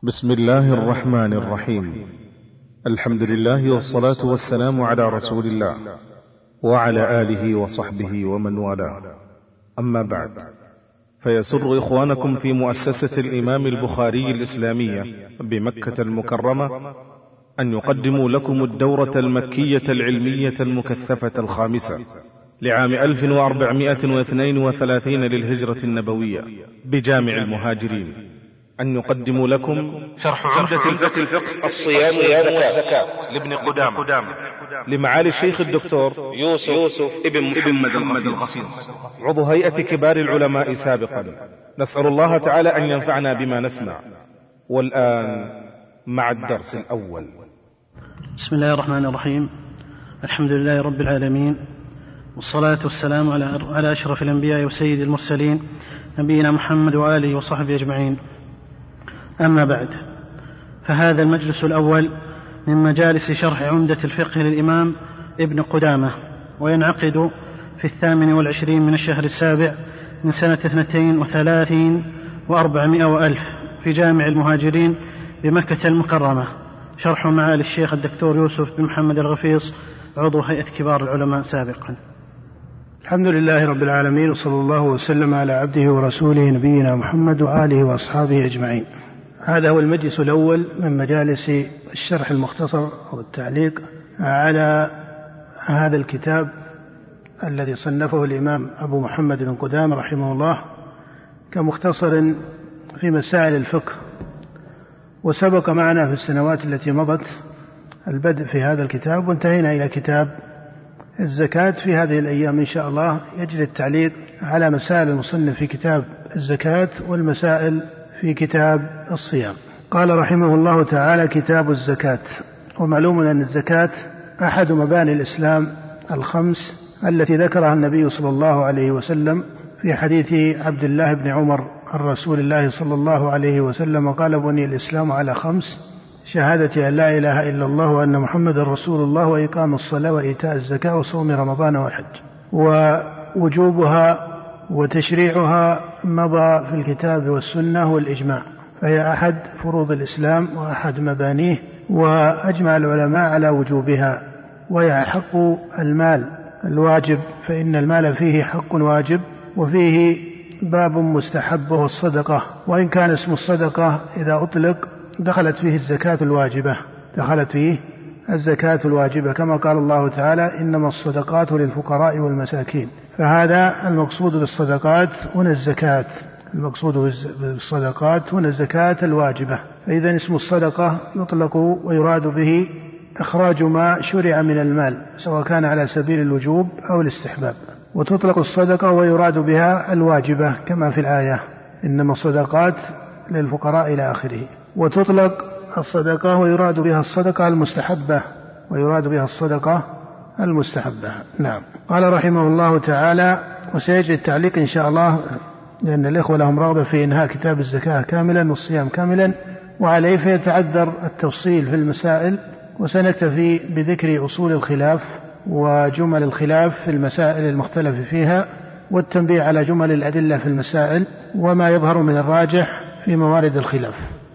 بسم الله الرحمن الرحيم. الحمد لله والصلاة والسلام على رسول الله وعلى آله وصحبه ومن والاه، أما بعد، فيسر إخوانكم في مؤسسة الإمام البخاري الإسلامية بمكة المكرمة أن يقدموا لكم الدورة المكية العلمية المكثفة الخامسة لعام 1432 للهجرة النبوية بجامع المهاجرين، أن يقدموا لكم شرح عمدة الفقه الصيام والزكاة لابن قدامة لمعالي الشيخ الدكتور يوسف ابن محمد الغفيص، عضو هيئة كبار العلماء سابقا. نسأل الله تعالى أن ينفعنا بما نسمع. والآن مع الدرس الأول. بسم الله الرحمن الرحيم. الحمد لله رب العالمين، والصلاة والسلام على أشرف الأنبياء وسيد المرسلين نبينا محمد وآله وصحبه أجمعين. أما بعد، فهذا المجلس الأول من مجالس شرح عمدة الفقه للإمام ابن قدامة، وينعقد في 28 من الشهر السابع من سنة 32 و400 وألف في جامع المهاجرين بمكة المكرمة، شرح معالي الشيخ الدكتور يوسف بن محمد الغفيص، عضو هيئة كبار العلماء سابقا. الحمد لله رب العالمين، وصلى الله وسلم على عبده ورسوله نبينا محمد وآله وأصحابه أجمعين. هذا هو المجلس الأول من مجالس الشرح المختصر أو التعليق على هذا الكتاب الذي صنفه الإمام أبو محمد بن قدامة رحمه الله كمختصر في مسائل الفقه. وسبق معنا في السنوات التي مضت البدء في هذا الكتاب، وانتهينا إلى كتاب الزكاة. في هذه الأيام إن شاء الله يجري التعليق على مسائل المصنف في كتاب الزكاة والمسائل في كتاب الصيام. قال رحمه الله تعالى: كتاب الزكاة. ومعلوم أن الزكاة أحد مباني الإسلام الخمس التي ذكرها النبي صلى الله عليه وسلم في حديث عبد الله بن عمر عن رسول الله صلى الله عليه وسلم قال: بني الإسلام على خمس: شهادة أن لا إله إلا الله وأن محمد رسول الله، وإقام الصلاة، وإيتاء الزكاة، وصوم رمضان والحج. ووجوبها وتشريعها مضى في الكتاب والسنة والإجماع، فهي أحد فروض الإسلام وأحد مبانيه، وأجمع العلماء على وجوبها. وهي حق المال الواجب، فإن المال فيه حق واجب، وفيه باب مستحب وهو الصدقة. وإن كان اسم الصدقة إذا أطلق دخلت فيه الزكاة الواجبة، كما قال الله تعالى: إنما الصدقات للفقراء والمساكين. فهذا المقصود بالصدقات هنا الزكاة، الزكاة الواجبة. فإذا اسم الصدقة يطلق ويراد به إخراج ما شرع من المال، سواء كان على سبيل الوجوب أو الاستحباب. وتطلق الصدقة ويراد بها الواجبة كما في الآية: إنما الصدقات للفقراء إلى آخره. وتطلق الصدقة ويراد بها الصدقة المستحبة. نعم. قال رحمه الله تعالى: وسيجري التعليق إن شاء الله، لأن الإخوة لهم رغبة في إنهاء كتاب الزكاة كاملا والصيام كاملا، وعليه فيتعذر التفصيل في المسائل، وسنكتفي بذكر أصول الخلاف وجمل الخلاف في المسائل المختلف فيها، والتنبيه على جمل الأدلة في المسائل، وما يظهر من الراجح في موارد الخلاف.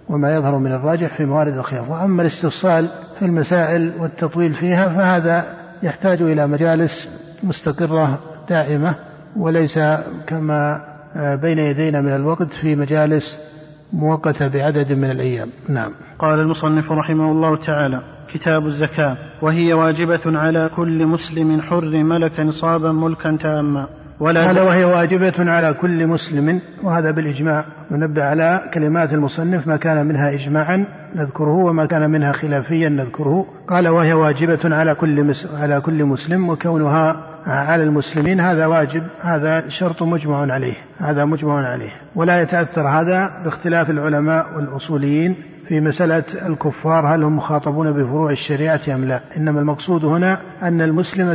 وأما الاستفصال في المسائل والتطويل فيها فهذا يحتاج إلى مجالس مستقرة دائمة، وليس كما بين يدينا من الوقت في مجالس مؤقتة بعدد من الأيام. نعم. قال المصنف رحمه الله تعالى: كتاب الزكاة. وهي واجبة على كل مسلم حر ملك نصابا ملكا تاما. وهي واجبة على كل مسلم، وهذا بالإجماع. ونبدأ على كلمات المصنف، ما كان منها إجماعا نذكره وما كان منها خلافيا نذكره. قال: وهي واجبة على كل مسلم، وكونها على المسلمين هذا واجب، هذا شرط مجمع عليه. ولا يتأثر هذا باختلاف العلماء والأصوليين في مسألة الكفار هل هم مخاطبون بفروع الشريعة أم لا. إنما المقصود هنا أن المسلم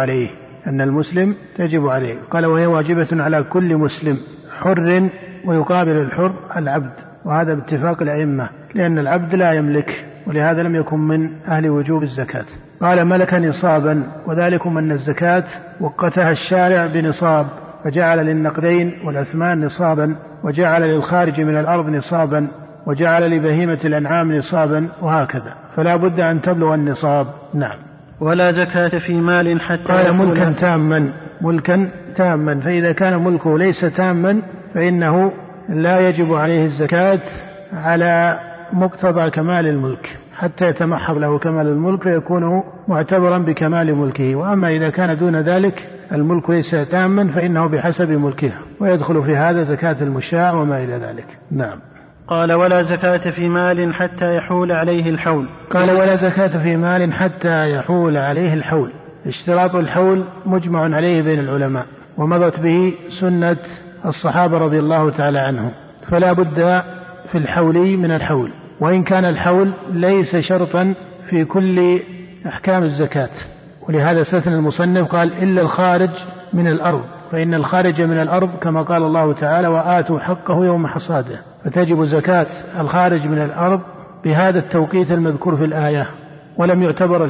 تجب عليه. قال: وهي واجبة على كل مسلم حر، ويقابل الحر العبد، وهذا باتفاق الأئمة، لأن العبد لا يملك، ولهذا لم يكن من أهل وجوب الزكاة. قال: ملك نصابا، وذلكم أن الزكاة وقتها الشارع بنصاب، فجعل للنقدين والأثمان نصابا، وجعل للخارج من الأرض نصابا، وجعل لبهيمة الأنعام نصابا وهكذا، فلا بد أن تبلغ النصاب. نعم. ولا زكاة في مال حتى قال ملكا تاما، فإذا كان ملكه ليس تاما فإنه لا يجب عليه الزكاة على مقتضى كمال الملك حتى يتمحض له كمال الملك فيكون معتبرا بكمال ملكه. وأما إذا كان دون ذلك الملك ليس تاما فإنه بحسب ملكه، ويدخل في هذا زكاة المشاع وما إلى ذلك. نعم. قال ولا زكاة في مال حتى يحول عليه الحول. قال ولا زكاة في مال حتى يحول عليه الحول. اشتراط الحول مجمع عليه بين العلماء، ومضت به سنة الصحابة رضي الله تعالى عنهم، فلا بد في الحول من الحول، وإن كان الحول ليس شرطا في كل أحكام الزكاة. ولهذا استثنى المصنف قال إلا الخارج من الأرض، فإن الخارج من الأرض كما قال الله تعالى وآتوا حقه يوم حصاده، فتجب زكاة الخارج من الأرض بهذا التوقيت المذكور في الآية، ولم يعتبر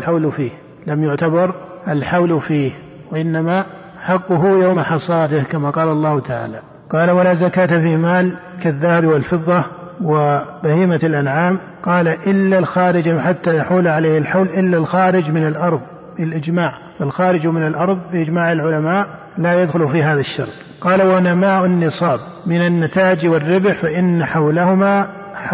الحول فيه وإنما حقه يوم حصاده كما قال الله تعالى. قال ولا زكاة في مال كالذهب والفضة وبهيمة الأنعام. قال إلا الخارج حتى يحول عليه الحول، إلا الخارج من الأرض بالإجماع، فالخارج من الأرض بإجماع العلماء لا يدخل في هذا الشرط. قال ونماء النصاب من النتاج والربح فإن حولهما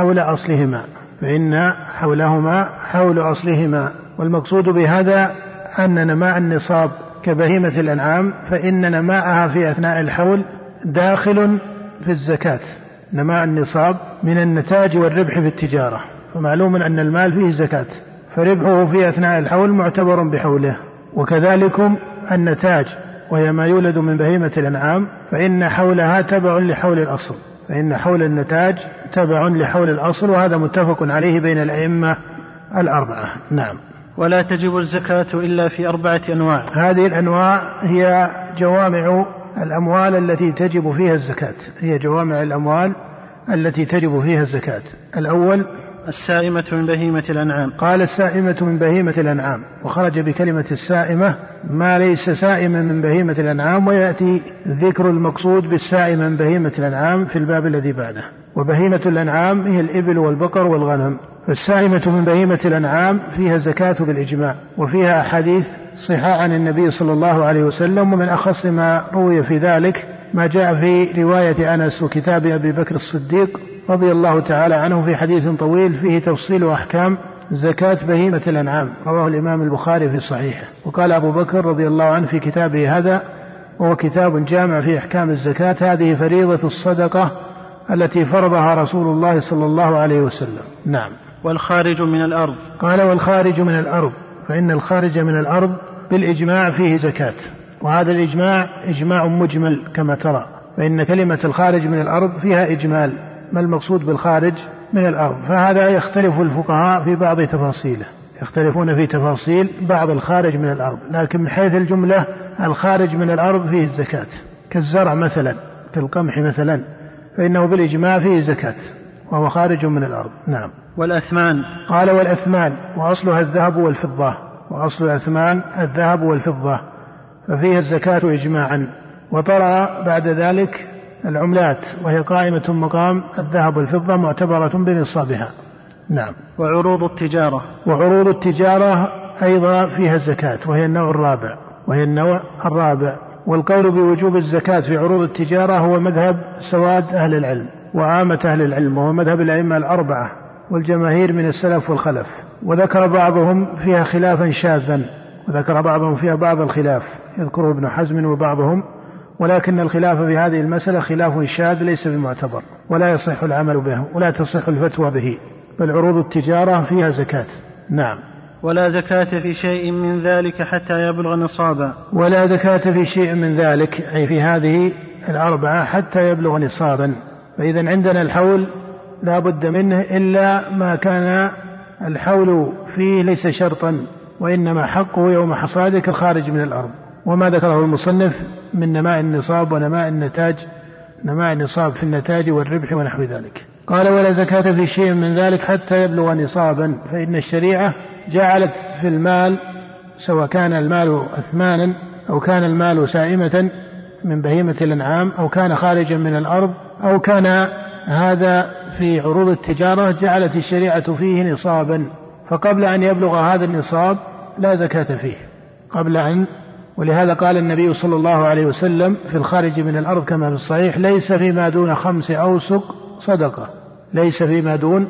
حول أصلهما. والمقصود بهذا أن نماء النصاب كبهيمة الأنعام فإن نماءها في أثناء الحول داخل في الزكاة. نماء النصاب من النتاج والربح في التجارة، فمعلوم أن المال فيه زكاة، فربحه في أثناء الحول معتبر بحوله. وكذلك النتاج وهي ما يولد من بهيمة الأنعام فإن حولها تبع لحول الأصل، فإن حول النتاج تبع لحول الأصل، وهذا متفق عليه بين الأئمة الأربعة. نعم. ولا تجب الزكاة إلا في 4 أنواع. هذه الأنواع هي جوامع الأموال التي تجب فيها الزكاة. الأول السائمة من بهيمة الأنعام. قال السائمة من بهيمة الأنعام، وخرج بكلمة السائمة ما ليس سائما من بهيمة الأنعام، ويأتي ذكر المقصود بالسائمة من بهيمة الأنعام في الباب الذي بعده. وبهيمة الأنعام هي الإبل والبقر والغنم. فالسائمة من بهيمة الأنعام فيها زكاة بالإجماع، وفيها أحاديث صحاح عن النبي صلى الله عليه وسلم، ومن أخص ما روي في ذلك ما جاء في رواية أنس وكتاب أبي بكر الصديق رضي الله تعالى عنه في حديث طويل فيه تفصيل أحكام زكاة بهيمة الأنعام، رواه الإمام البخاري في صحيحه. وقال أبو بكر رضي الله عنه في كتابه هذا، وهو كتاب جامع في أحكام الزكاة، هذه فريضة الصدقة التي فرضها رسول الله صلى الله عليه وسلم. نعم. والخارج من الأرض. قال والخارج من الأرض، فإن الخارج من الأرض بالإجماع فيه زكاة، وهذا الإجماع إجماع مجمل كما ترى، فإن كلمة الخارج من الأرض فيها إجمال، ما المقصود بالخارج من الأرض؟ فهذا يختلف الفقهاء في بعض تفاصيله، يختلفون في تفاصيل بعض الخارج من الأرض، لكن من حيث الجملة الخارج من الأرض فيه الزكاة، كالزرع مثلا، كالقمح مثلا، فإنه بالإجماع فيه زكاة وهو خارج من الأرض. نعم. والأثمان. قال والأثمان وأصلها الذهب والفضة، وأصل الأثمان الذهب والفضة، ففيها الزكاة إجماعا. وطرأ بعد ذلك العملات، وهي قائمة مقام الذهب والفضة معتبرة بنصابها. نعم. وعروض التجارة أيضا فيها الزكاة، وهي النوع الرابع. والقول بوجوب الزكاة في عروض التجارة هو مذهب سواد أهل العلم وعامة أهل العلم، وهو مذهب الأئمة الأربعة والجماهير من السلف والخلف. وذكر بعضهم فيها خلافا شاذا، وذكر بعضهم فيها بعض الخلاف يذكره ابن حزم وبعضهم، ولكن الخلاف في هذه المسألة خلاف شاذ ليس بمعتبر، ولا يصح العمل به ولا تصح الفتوى به، بل عروض التجارة فيها زكاة. نعم. ولا زكاة في شيء من ذلك حتى يبلغ نصابا. ولا زكاة في شيء من ذلك، أي في هذه الأربعة حتى يبلغ نصابا. فإذا عندنا الحول لا بد منه، إلا ما كان الحول فيه ليس شرطا، وإنما حقه يوم حصاده كالخارج من الأرض، وما ذكره المصنف من نماء النصاب ونماء النتاج، نماء النصاب في النتاج والربح ونحو ذلك. قال ولا زكاة في شيء من ذلك حتى يبلغ نصابا، فإن الشريعة جعلت في المال، سواء كان المال أثمانا أو كان المال سائمة من بهيمة الأنعام أو كان خارجا من الأرض أو كان هذا في عروض التجارة جعلت الشريعة فيه نصابا، فقبل أن يبلغ هذا النصاب لا زكاة فيه ولهذا قال النبي صلى الله عليه وسلم في الخارج من الأرض كما في الصحيح: ليس فيما دون 5 أوسق صدقة، ليس فيما دون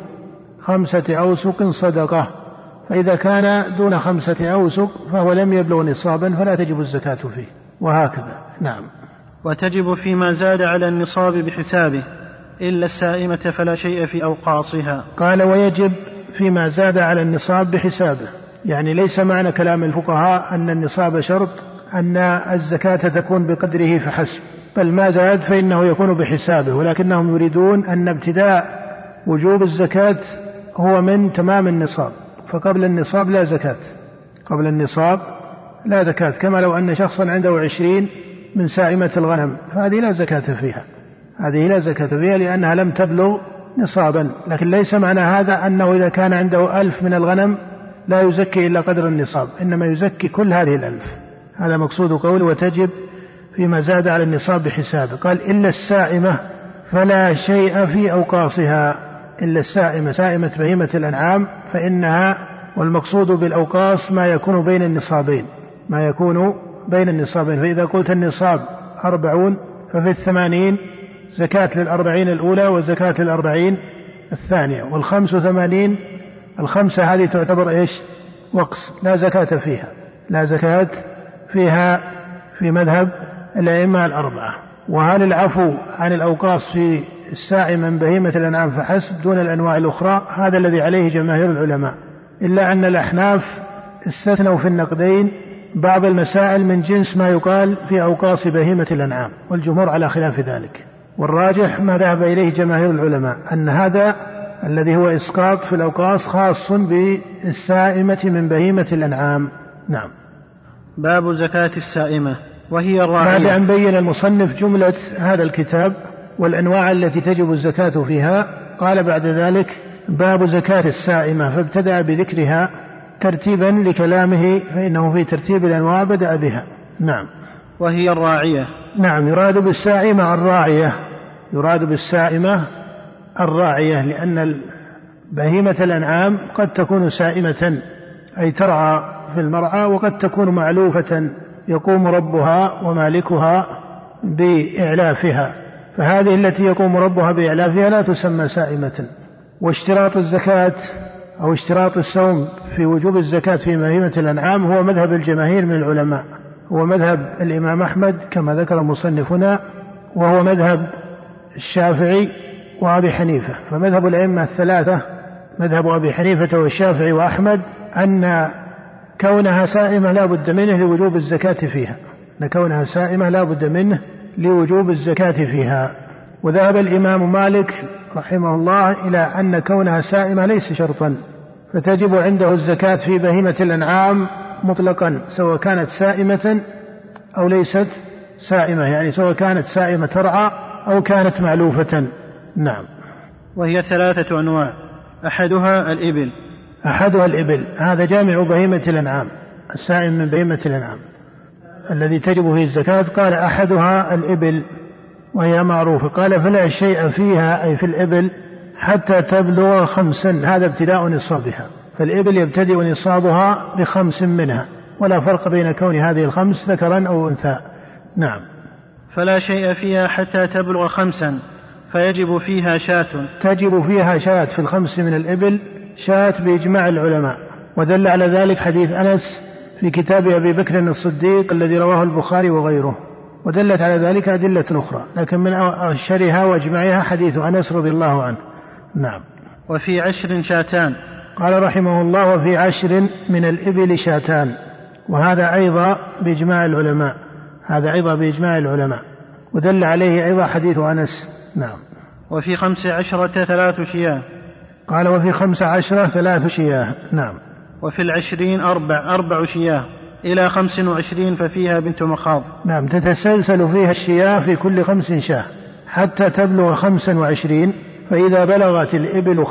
5 أوسق صدقة. فإذا كان دون 5 أوسق فهو لم يبلغ نصابا فلا تجب الزكاة فيه، وهكذا. نعم. وتجب فيما زاد على النصاب بحسابه إلا السائمة فلا شيء في أوقاصها. قال: ويجب فيما زاد على النصاب بحسابه، يعني ليس معنى كلام الفقهاء أن النصاب شرط أن الزكاة تكون بقدره فحسب، بل ما زاد فإنه يكون بحسابه، ولكنهم يريدون أن ابتداء وجوب الزكاة هو من تمام النصاب، فقبل النصاب لا زكاة، قبل النصاب لا زكاة، كما لو أن شخصا عنده 20 من سائمة الغنم فهذه لا زكاة فيها، هذه لا زكاة فيها لأنها لم تبلغ نصابا. لكن ليس معنى هذا أنه إذا كان عنده 1000 من الغنم لا يزكي إلا قدر النصاب، إنما يزكي كل هذه 1000. هذا مقصود قوله: وتجب فيما زاد على النصاب بحسابه. قال: إلا السائمة فلا شيء في أوقاصها، إلا السائمة، سائمة بهيمة الأنعام، فإنها، والمقصود بالأوقاص ما يكون بين النصابين، ما يكون بين النصابين. فإذا قلت النصاب 40 ففي 80 زكاة ل40 الأولى وزكاة ل40 الثانية، وال85 الخمسة هذه تعتبر إيش؟ وقص، لا زكاة فيها، لا زكاة فيها في مذهب الأئمة الأربعة. وهل العفو عن الأوقاص في السائم من بهيمة الأنعام فحسب دون الأنواع الأخرى؟ هذا الذي عليه جماهير العلماء، إلا أن الأحناف استثنوا في النقدين بعض المسائل من جنس ما يقال في أوقاص بهيمة الأنعام، والجمهور على خلاف ذلك. والراجح ما ذهب إليه جماهير العلماء أن هذا الذي هو إسقاط في الأوقاص خاص بالسائمة من بهيمة الأنعام. نعم. باب زكاة السائمة وهي الراعية. بعد أن بين المصنف جملة هذا الكتاب والأنواع التي تجب الزكاة فيها، قال بعد ذلك: باب زكاة السائمة، فابتدأ بذكرها ترتيبا لكلامه، فإنه في ترتيب الأنواع بدأ بها. نعم. وهي الراعية. نعم، يراد بالسائمة الراعية، يراد بالسائمة الراعية، لأن بهيمة الأنعام قد تكون سائمة أي ترعى في المرعى، وقد تكون معلوفة يقوم ربها ومالكها بإعلافها، فهذه التي يقوم ربها بإعلافها لا تسمى سائمة. واشتراط الزكاة أو اشتراط الصوم في وجوب الزكاة في بهيمة الأنعام هو مذهب الجماهير من العلماء، هو مذهب الإمام أحمد كما ذكر مصنفنا، وهو مذهب الشافعي وأبي حنيفة. فمذهب الأئمة الثلاثة، مذهب أبي حنيفة والشافعي وأحمد، أن كونها سائمة لا بد منه لوجوب الزكاة فيها، أن كونها سائمة لا بد منه لوجوب الزكاة فيها. وذهب الإمام مالك رحمه الله إلى أن كونها سائمة ليس شرطا، فتجب عنده الزكاة في بهيمة الأنعام مطلقا، سواء كانت سائمة أو ليست سائمة، يعني سواء كانت سائمة ترعى أو كانت معلوفة. نعم. وهي 3 أنواع: أحدها الإبل. أحدها الإبل، هذا جامع بهيمة الأنعام، السائم من بهيمة الأنعام الذي تجب فيه الزكاة. قال: أحدها الإبل وهي معروفة. قال: فلا شيء فيها أي في الإبل حتى تبلغ 5، هذا ابتداء نصابها، فالإبل يبتدئ نصابها ب5 منها، ولا فرق بين كون هذه ال5 ذكرا أو أنثى. نعم. فلا شيء فيها حتى تبلغ 5، فيجب فيها شاة. تجب فيها شاة، في ال5 من الإبل شاة بإجماع العلماء، ودل على ذلك حديث أنس في كتاب أبي بكر الصديق الذي رواه البخاري وغيره، ودلت على ذلك أدلة أخرى، لكن من أشهرها وأجمعها حديث أنس رضي الله عنه. نعم. وفي 10 شاتان. قال رحمه الله: وفي 10 من الإبل شاتان، وهذا أيضا بإجماع العلماء، هذا أيضا بإجماع العلماء، ودل عليه أيضا حديث أنس. نعم. وفي 15 3 شياه. قال: وفي 15 3 شياه. نعم. وفي 20 4 شياه إلى 25 ففيها بنت مخاض. نعم، تتسلسل فيها الشياه في كل 5 شاه حتى تبلغ 25، فإذا بلغت الإبل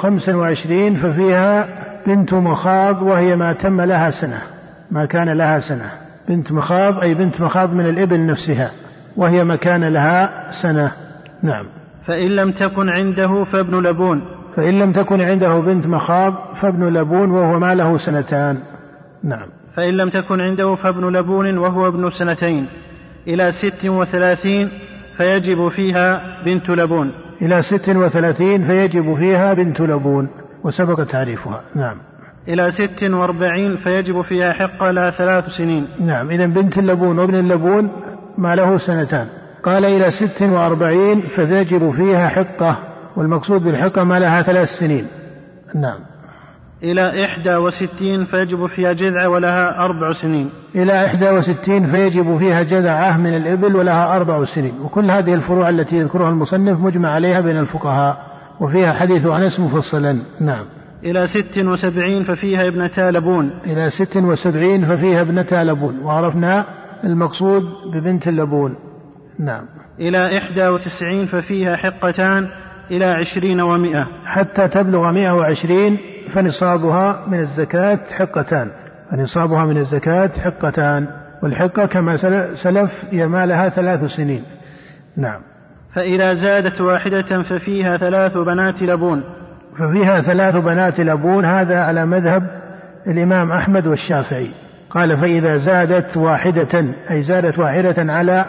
25 ففيها بنت مخاض، وهي ما تم لها سنة، ما كان لها سنة. بنت مخاض أي بنت مخاض من الإبل نفسها، وهي ما كان لها سنة. نعم. فإن لم تكن عنده فابن لبون. فإن لم تكن عنده بنت مخاض فابن لبون وهو ما له سنتان. نعم. فإن لم تكن عنده فابن لبون وهو ابن سنتين إلى 36 فيجب فيها بنت لبون. إلى 36 فيجب فيها بنت لبون وسبق تعريفها. نعم. إلى 46 فيجب فيها حقة لها 3 سنين. نعم. إذن بنت اللبون وابن اللبون ما له سنتان. قال إلى 46 فيجب فيها حقة، والمقصود بالحقة ما لها 3 سنين. نعم. إلى 61 فيجب فيها جذعة ولها 4 سنين. إلى 61 فيجب فيها جذعة من الإبل ولها 4 سنين. وكل هذه الفروع التي يذكرها المصنف مجمع عليها بين الفقهاء، وفيها حديث أنس مفصلا. نعم. إلى 76 ففيها ابنتا لبون. إلى 76 ففيها ابنتا لبون، وعرفنا المقصود ببنت اللبون. نعم. إلى 91 ففيها حقتان إلى 20 و100 حتى تبلغ 120 فنصابها من الزكاة حقتان. فنصابها من الزكاة حقتان، والحقة كما سلف هي ما لها 3 سنين. نعم. فإذا زادت واحدة ففيها 3 بنات لبون. ففيها 3 بنات لبون، هذا على مذهب الإمام أحمد والشافعي. قال فإذا زادت واحدة، أي زادت واحدة على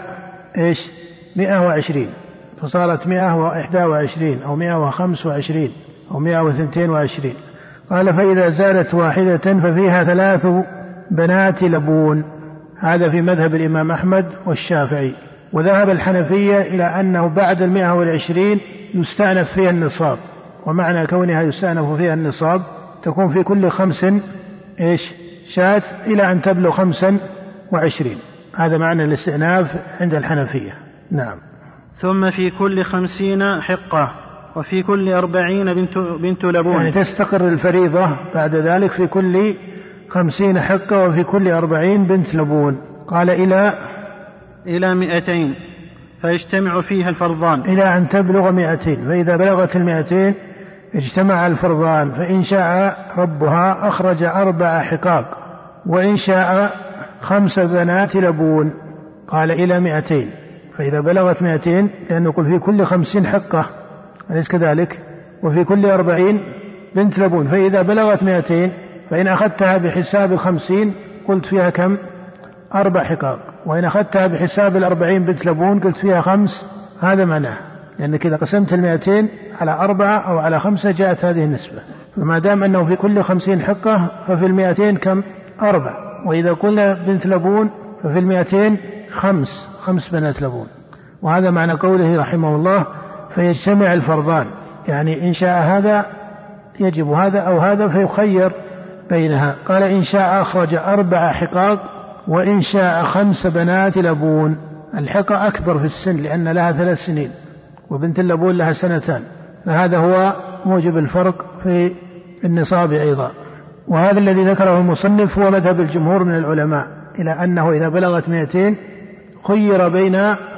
120 فصارت 121 أو 125 أو 122. قال فإذا زادت واحدة ففيها 3 بنات لبون، هذا في مذهب الإمام أحمد والشافعي. وذهب الحنفية إلى أنه بعد 120 يستأنف فيها النصاب، ومعنى كونها يستأنف فيها النصاب تكون في كل 5 شاة إلى أن تبلغ 25. هذا معنى الاستئناف عند الحنفية. نعم. ثم في كل 50 حقة، وفي كل 40 بنت لبون. يعني تستقر الفريضة بعد ذلك في كل 50 حقة وفي كل 40 بنت لبون. قال إلى 200 فيجتمع فيها الفرضان. إلى أن تبلغ 200، فإذا بلغت 200 اجتمع الفرضان، فإن شاء ربها أخرج 4 حقاق، وإن شاء 5 بنات لبون. قال إلى 200، فإذا بلغت 200 لأنه يقول في كل 50 حقة أليس كذلك، وفي كل 40 بنت لبون. فإذا بلغت 200 فإن أخذتها بحساب 50 قلت فيها كم؟ 4 حقاق، وإن أخذتها بحساب 40 بنت لبون قلت فيها 5. هذا معناه، لأنك إذا قسمت 200 على 4 أو على 5 جاءت هذه النسبة. فما دام أنه في كل 50 حقة ففي 200 كم؟ 4. وإذا قلنا بنت لبون ففي 200 5 بنات لبون. وهذا معنى قوله رحمه الله فيجتمع الفرضان، يعني إن شاء هذا يجب هذا أو هذا فيخير بينها. قال إن شاء أخرج 4 حقاق، وإن شاء 5 بنات لبون. الحقة أكبر في السن لأن لها 3 سنين، وبنت اللبون لها 2. فهذا هو موجب الفرق في النصاب أيضا. وهذا الذي ذكره المصنف هو مذهب الجمهور من العلماء، إلى أنه إذا بلغت 200 خير بين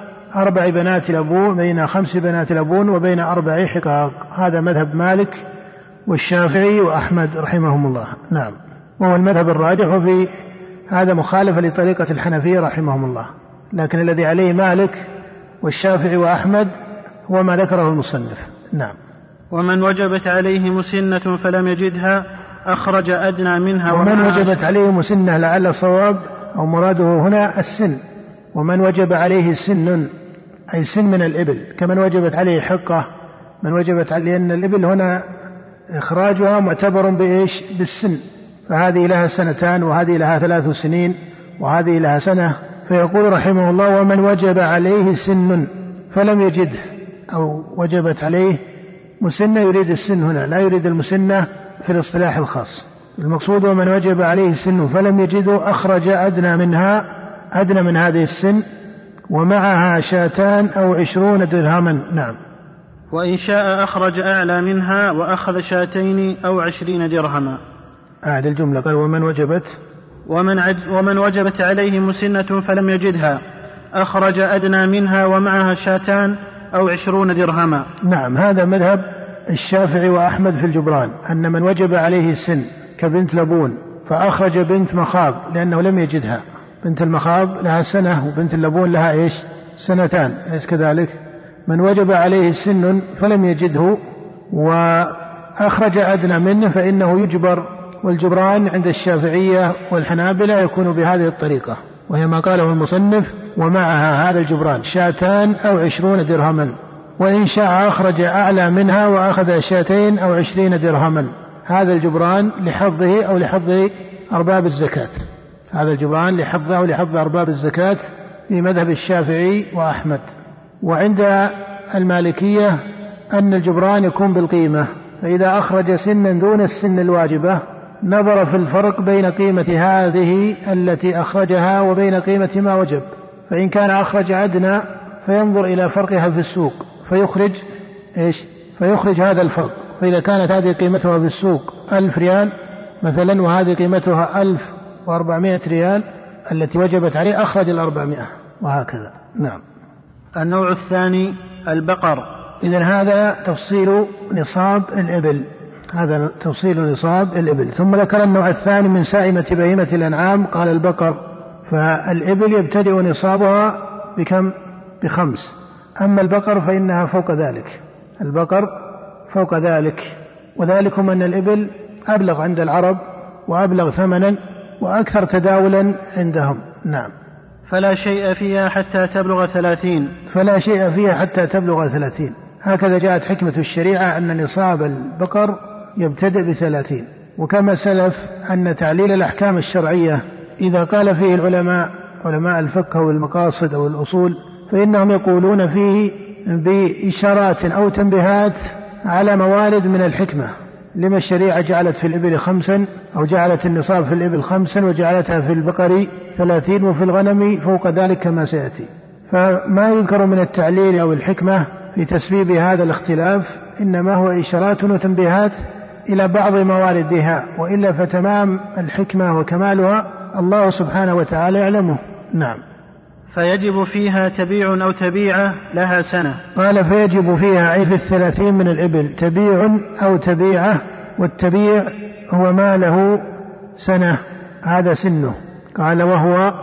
4 بنات لبون، بين 5 بنات لبون وبين 4 حقاق. هذا مذهب مالك والشافعي وأحمد رحمهم الله. نعم. وهو المذهب الراجح، وفي هذا مخالفة لطريقة الحنفية رحمهم الله، لكن الذي عليه مالك والشافعي وأحمد هو ما ذكره المصنف. نعم. ومن وجبت عليه مسنة فلم يجدها أخرج أدنى منها. ومن وجبت عليه مسنة لعل صواب أو مراده هنا السن. ومن وجب عليه سن أي سن من الإبل، كمن وجبت عليه حقة. من وجبت عليه، لأن الإبل هنا إخراجها معتبر بالسن، فهذه لها 2 وهذه لها 3 سنين وهذه لها 1. فيقول رحمه الله ومن وجب عليه سن فلم يجده، أو وجبت عليه مسنة، يريد السن هنا لا يريد المسنة في الاصطلاح الخاص. المقصود ومن وجب عليه السن فلم يجده أخرج أدنى من هذه السن ومعها 2 أو 20 درهما. نعم. وإن شاء أخرج أعلى منها وأخذ 2 أو 20 درهما. أعد الجملة. قال ومن وجبت عليه مسنة فلم يجدها أخرج أدنى منها ومعها 2 أو 20 درهما. نعم. هذا مذهب الشافعي وأحمد في الجبران، أن من وجب عليه السن كبنت لبون فأخرج بنت مخاض لأنه لم يجدها. بنت المخاض لها 1 وبنت اللبون لها 2 أليس كذلك؟ من وجب عليه سن فلم يجده وأخرج أدنى منه فإنه يجبر، والجبران عند الشافعية والحنابلة يكون بهذه الطريقة، وهي ما قاله المصنف: ومعها هذا الجبران 2 أو 20 درهما، وإن شاء أخرج أعلى منها وأخذ 2 أو 20 درهما. هذا الجبران لحظه أو لحظ أرباب الزكاة، هذا الجبران لحظه أو لحظ أرباب الزكاة في مذهب الشافعي وأحمد. وعند المالكية أن الجبران يكون بالقيمة، فإذا أخرج سنا دون السن الواجبة نظر في الفرق بين قيمة هذه التي أخرجها وبين قيمة ما وجب، فإن كان أخرج أدنى فينظر إلى فرقها في السوق فيخرج هذا الفرق. فإذا كانت هذه قيمتها في السوق 1000 ريال مثلا وهذه قيمتها 1400 ريال التي وجبت عليه أخرج 400 وهكذا. نعم. النوع الثاني البقر. إذن هذا تفصيل نصاب الإبل، هذا تفصيل نصاب الإبل. ثم ذكر النوع الثاني من سائمة بهيمة الأنعام، قال البقر. فالإبل يبتدئ نصابها بكم؟ ب5. أما البقر فإنها فوق ذلك، البقر فوق ذلك، وذلكم أن الإبل أبلغ عند العرب وأبلغ ثمنا وأكثر تداولا عندهم. نعم. فلا شيء فيها حتى تبلغ 30. فلا شيء فيها حتى تبلغ 30. هكذا جاءت حكمة الشريعة أن نصاب البقر يبتدئ ب30. وكما سلف أن تعليل الأحكام الشرعية إذا قال فيه العلماء علماء الفقه والمقاصد أو الأصول فإنهم يقولون فيه بإشارات أو تنبيهات على موارد من الحكمة. لما الشريعة جعلت في الإبل 5 أو جعلت النصاب في الإبل 5 وجعلتها في البقر 30 وفي الغنم فوق ذلك كما سيأتي. فما يذكر من التعليل أو الحكمة في تسبيب هذا الاختلاف إنما هو إشارات وتنبيهات إلى بعض مواردها، وإلا فتمام الحكمة وكمالها الله سبحانه وتعالى يعلمه. نعم. فيجب فيها تبيع أو تبيعة لها سنة. قال فيجب فيها أي في 30 من الإبل تبيع أو تبيعة، والتبيع هو ما له سنة، هذا سنه. قال وهو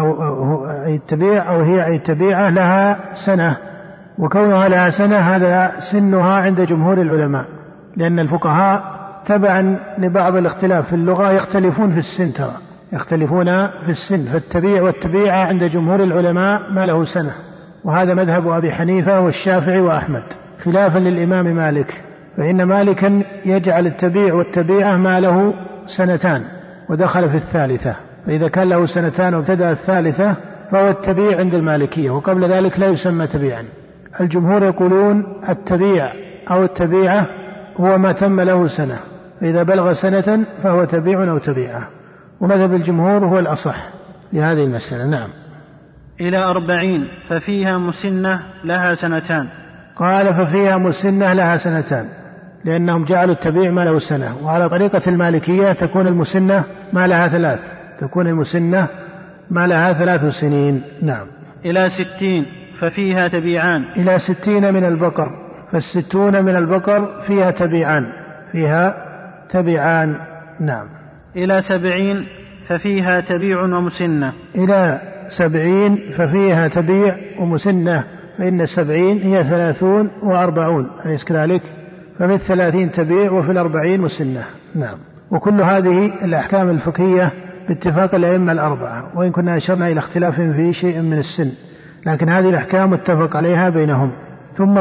أي التبيع أو هي أي التبيعة لها سنة، وكونها لها سنة هذا سنها عند جمهور العلماء، لأن الفقهاء تبعا لبعض الاختلاف في اللغة يختلفون في السن، ترى يختلفون في السن. فالتبيع والتبيعة عند جمهور العلماء ما له سنة، وهذا مذهب أبي حنيفة والشافعي وأحمد، خلافا للإمام مالك، فإن مالكا يجعل التبيع والتبيعة ما له 2 ودخل في 3. فإذا كان له 2 وابتدأ 3 فهو التبيع عند المالكية، وقبل ذلك لا يسمى تبيعا. الجمهور يقولون التبيع أو التبيعة هو ما تم له 1 فإذا بلغ 1 فهو تبيع أو تبيعة، ومذهب الجمهور هو الأصح في هذه المسألة. نعم. إلى 40 ففيها مسنة لها 2. قال ففيها مسنة لها 2 لأنهم جعلوا التبيع ما له 1، وعلى طريقة المالكية تكون المسنة ما لها 3، تكون المسنة ما لها 3 سنين. نعم. إلى 60 ففيها تبيعان. إلى 60 من البقر، فال60 من البقر فيها تبيعان، فيها تبيعان. نعم. إلى 70 ففيها تبيع ومسنة. إلى 70 ففيها تبيع ومسنة، فإن 70 هي 30 و40 أليس كذلك؟ ففي 30 تبيع وفي 40 مسنة. نعم. وكل هذه الأحكام الفقهية باتفاق الأئمة ال4، وإن كنا أشرنا إلى اختلاف في شيء من السن، لكن هذه الأحكام متفق عليها بينهم. ثم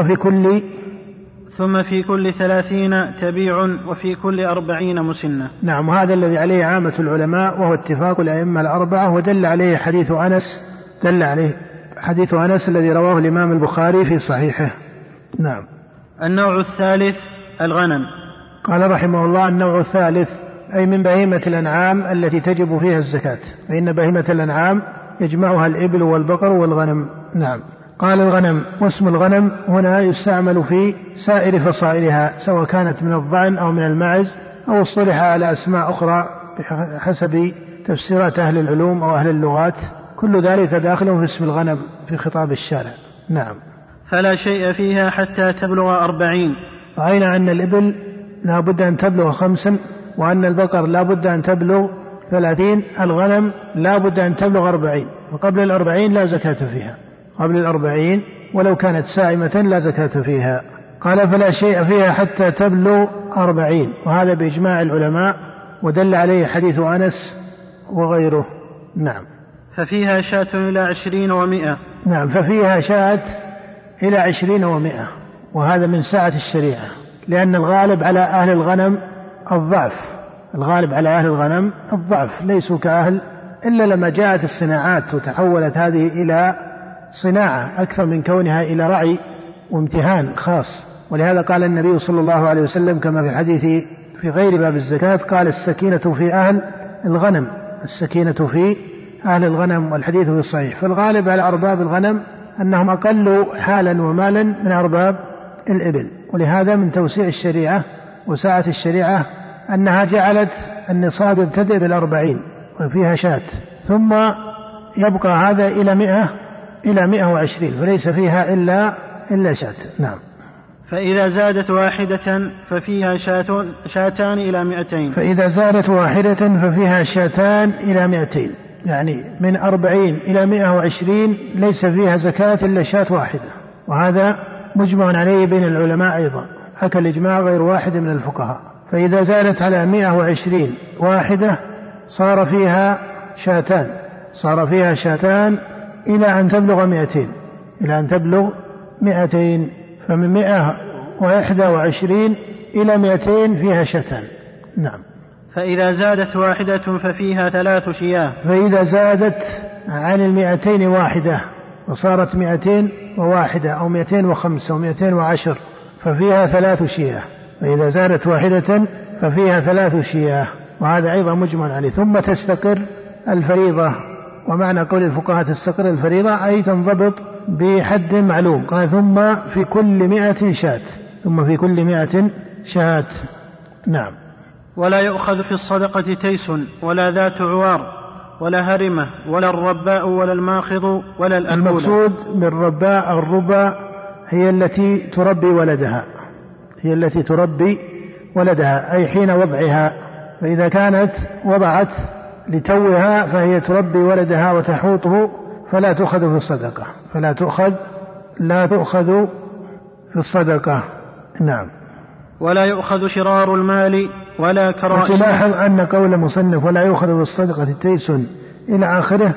في كل 30 تبيع وفي كل 40 مسنة. نعم. وهذا الذي عليه عامة العلماء، وهو اتفاق الأئمة ال4، ودل عليه حديث أنس الذي رواه الإمام البخاري في صحيحه. نعم. النوع الثالث الغنم. قال رحمه الله النوع الثالث أي من بهيمة الأنعام التي تجب فيها الزكاة، فإن بهيمة الأنعام يجمعها الإبل والبقر والغنم. نعم. قال الغنم، واسم الغنم هنا يستعمل في سائر فصائلها، سواء كانت من الضأن أو من الماعز أو اصطلح على أسماء أخرى بحسب تفسيرات أهل العلوم أو أهل اللغات، كل ذلك داخل في اسم الغنم في خطاب الشارع. نعم. فلا شيء فيها حتى تبلغ 40. رأينا أن الإبل لا بد أن تبلغ 5، وأن البقر لا بد أن تبلغ 30، الغنم لا بد أن تبلغ 40، وقبل 40 لا زكاة فيها، قبل 40 ولو كانت سائمة لا زكاة فيها. قال فلا شيء فيها حتى تبلغ 40، وهذا بإجماع العلماء، ودل عليه حديث أنس وغيره. نعم. ففيها شاة إلى 20 و100. نعم، ففيها شاة إلى 20 و100، وهذا من سعة الشريعة، لأن الغالب على أهل الغنم الضعف، الغالب على أهل الغنم الضعف، ليسوا كأهل، إلا لما جاءت الصناعات وتحولت هذه إلى صناعة أكثر من كونها إلى رعي وامتهان خاص. ولهذا قال النبي صلى الله عليه وسلم كما في الحديث في غير باب الزكاة، قال السكينة في أهل الغنم، السكينة في أهل الغنم، والحديث في الصحيح. فالغالب على أرباب الغنم أنهم أقل حالا ومالا من أرباب الإبل، ولهذا من توسيع الشريعة وسعة الشريعة أنها جعلت النصاب يبتدئ بال40 وفيها شاة، ثم يبقى هذا إلى 100 إلى 120، فليس فيها إلا شاة. نعم. فإذا زادت واحدة ففيها شاتان إلى 200. فإذا زادت واحدة ففيها شاتان إلى 200، يعني من 40 إلى 120 ليس فيها زكاة إلا شاة واحدة، وهذا مجمع عليه بين العلماء أيضا، حكى الإجماع غير واحد من الفقهاء. فإذا زادت على 120 واحدة صار فيها شاتان إلى أن تبلغ 200، إلى أن تبلغ 200. فمن 121 إلى 200 فيها شاتان. نعم. فإذا زادت واحدة ففيها 3 شياه. فإذا زادت عن 200 واحدة وصارت 201 أو 205 أو 210 ففيها 3 شياه. فإذا زادت واحدة ففيها 3 شياه، وهذا أيضا مجمع عليه. ثم تستقر الفريضة، ومعنى قول الفقهاء تستقر الفريضة أي تنضبط بحد معلوم. قال ثم في كل 100 شاة، ثم في كل 100 شاة. نعم. ولا يؤخذ في الصدقة تيس ولا ذات عوار ولا هرمة ولا الرباء ولا الماخض ولا الأنبولة. المقصود بالرباء الربا هي التي تربي ولدها، هي التي تربي ولدها أي حين وضعها، فإذا كانت وضعت لتوها فهي تربي ولدها وتحوطه فلا تؤخذ في الصدقة، لا تؤخذ في الصدقة. نعم. ولا يؤخذ شرار المال ولا كرائم. وتلاحظ أن قول المصنف ولا يؤخذ في الصدقة تيس إلى آخره،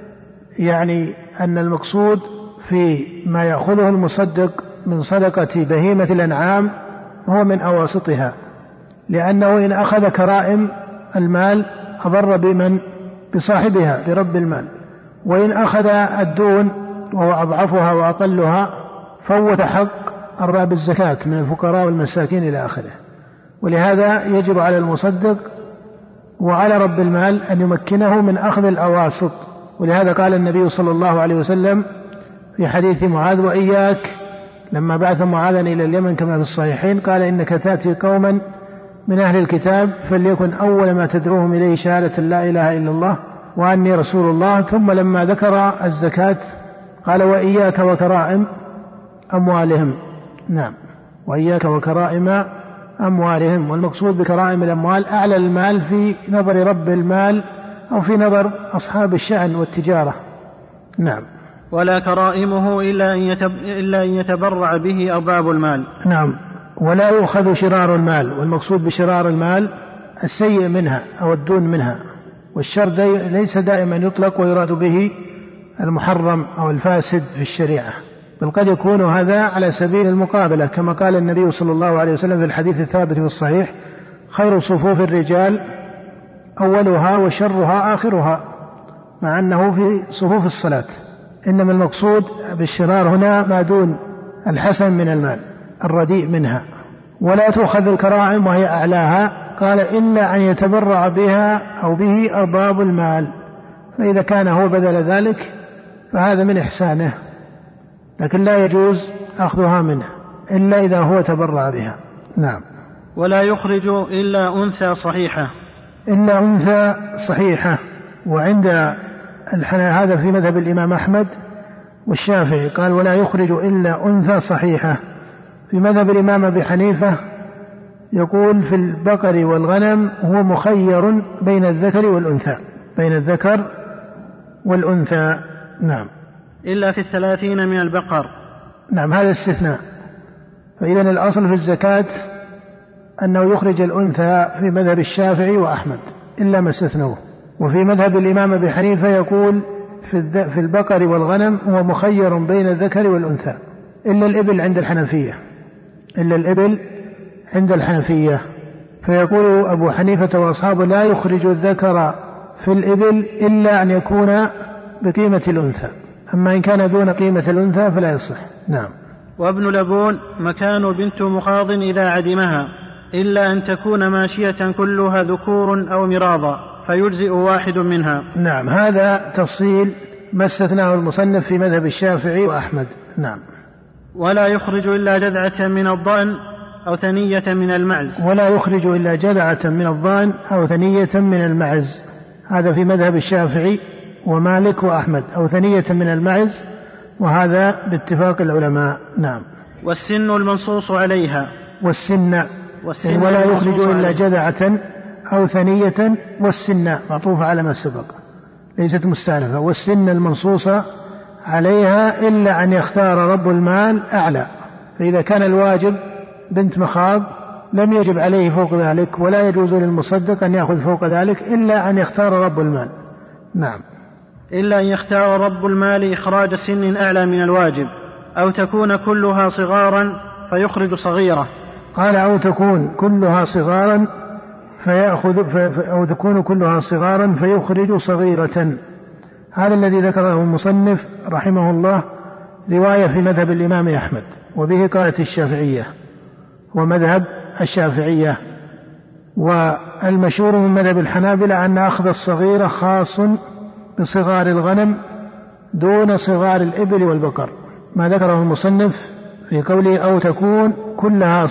يعني أن المقصود في ما يأخذه المصدق من صدقة بهيمة الأنعام هو من أواسطها، لأنه إن أخذ كرائم المال أضر بصاحبها برب المال، وإن أخذ الدون وهو أضعفها وأقلها فوت حق أرباب الزكاة من الفقراء والمساكين إلى آخره. ولهذا يجب على المصدق وعلى رب المال أن يمكنه من أخذ الأواسط. ولهذا قال النبي صلى الله عليه وسلم في حديث معاذ وإياك لما بعث معاذا إلى اليمن كما في الصحيحين، قال إنك تأتي قوما من أهل الكتاب فليكن أول ما تدعوهم إليه شهادة لا إله إلا الله وأني رسول الله. ثم لما ذكر الزكاة قال وإياك وكرائم أموالهم. نعم. وإياك وكرائم أموالهم، والمقصود بكرائم الأموال أعلى المال في نظر رب المال أو في نظر أصحاب الشأن والتجارة. نعم. ولا كرائمه إلا أن يتبرع به أرباب المال. نعم. ولا يؤخذ شرار المال، والمقصود بشرار المال السيء منها أو الدون منها، والشر ليس دائما يطلق ويراد به المحرم أو الفاسد في الشريعة، بل قد يكون هذا على سبيل المقابلة، كما قال النبي صلى الله عليه وسلم في الحديث الثابت في الصحيح خير صفوف الرجال أولها وشرها آخرها، مع أنه في صفوف الصلاة. إنما المقصود بالشرار هنا ما دون الحسن من المال الرديء منها. ولا تؤخذ الكرائم وهي أعلاها، قال إلا أن يتبرع بها أو به أرباب المال، فإذا كان هو بدل ذلك فهذا من إحسانه، لكن لا يجوز أخذها منه إلا إذا هو تبرع بها. نعم. ولا يخرج إلا أنثى صحيحة، إلا أنثى صحيحة. وعند هذا في مذهب الإمام أحمد والشافعي قال ولا يخرج إلا أنثى صحيحة. في مذهب الإمام أبي حنيفة يقول في البقر والغنم هو مخير بين الذكر والأنثى، بين الذكر والأنثى. نعم. إلا في 30 من البقر نعم هذا استثناء. فإذا الأصل في الزكاة أنه يخرج الأنثى في مذهب الشافعي وأحمد إلا ما استثنوه. وفي مذهب الإمام أبي حنيفة يقول في البقر والغنم هو مخير بين الذكر والأنثى إلا الإبل عند الحنفية فيقول أبو حنيفة وأصحابه لا يخرج الذكر في الإبل إلا أن يكون بقيمة الأنثى، أما إن كان دون قيمة الأنثى فلا يصح. نعم. وابن لبون مكان بنت مخاض إذا عدمها إلا أن تكون ماشية كلها ذكور أو مراضا فيجزئ واحد منها. نعم هذا تفصيل ما استثناه المصنف في مذهب الشافعي وأحمد. نعم. ولا يخرج إلا جذعة من الضأن أو ثنية من المعز. ولا يخرج إلا جذعة من الضأن أو ثنية من المعز، هذا في مذهب الشافعي ومالك وأحمد، أو ثنية من المعز، وهذا باتفاق العلماء. نعم. والسن المنصوص عليها. والسن ولا يخرج إلا جذعة أو ثنية، والسن معطوفة على ما سبق ليست مستأنفة، والسن المنصوصة عليها إلا أن يختار رب المال أعلى. فإذا كان الواجب بنت مخاض لم يجب عليه فوق ذلك، ولا يجوز للمصدق أن يأخذ فوق ذلك إلا أن يختار رب المال. نعم. إلا أن يختار رب المال إخراج سن أعلى من الواجب، أو تكون كلها صغارا فيخرج صغيرة. قال أو تكون كلها صغارا أو تكون كلها صغارا فيخرج صغيرة. هذا الذي ذكره المصنف رحمه الله رواية في مذهب الإمام أحمد، وبه قالت الشافعية ومذهب الشافعية. والمشهور من مذهب الحنابلة أن أخذ الصغيرة خاص بصغار الغنم دون صغار الإبل والبقر، ما ذكره المصنف في قوله أو تكون كلها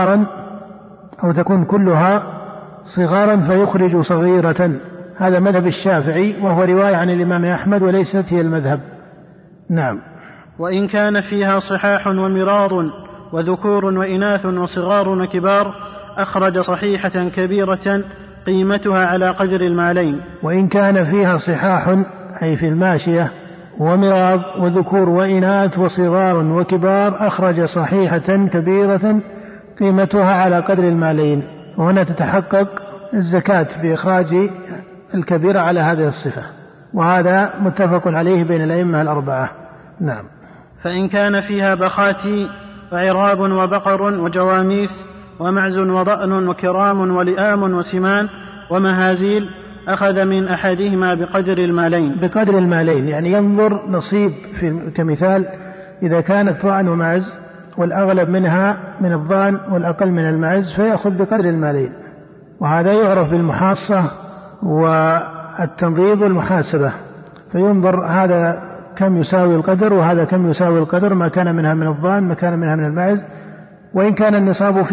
صغارا فيخرج صغيرة. هذا مذهب الشافعي وهو رواية عن الإمام أحمد وليست هي المذهب. نعم. وإن كان فيها صحاح ومراض وذكور وإناث وصغار وكبار أخرج صحيحة كبيرة قيمتها على قدر المالين. وإن كان فيها صحاح أي في الماشية ومراض وذكور وإناث وصغار وكبار أخرج صحيحة كبيرة قيمتها على قدر المالين. وهنا تتحقق الزكاة بإخراج الكبيرة على هذه الصفة، وهذا متفق عليه بين الأئمة الأربعة. نعم. فإن كان فيها بخاتي وعراب وبقر وجواميس ومعز وضأن وكرام ولئام وسمان ومهازيل أخذ من أحدهما بقدر المالين. يعني ينظر نصيب كمثال إذا كانت ضأن ومعز والأغلب منها من الضأن والأقل من المعز فيأخذ بقدر المالين، وهذا يعرف بالمحاصة والتنظيف والمحاسبة، فينظر هذا كم يساوي القدر وهذا كم يساوي القدر، ما كان منها من الضأن ما كان منها من المعز، وإن كان النصاب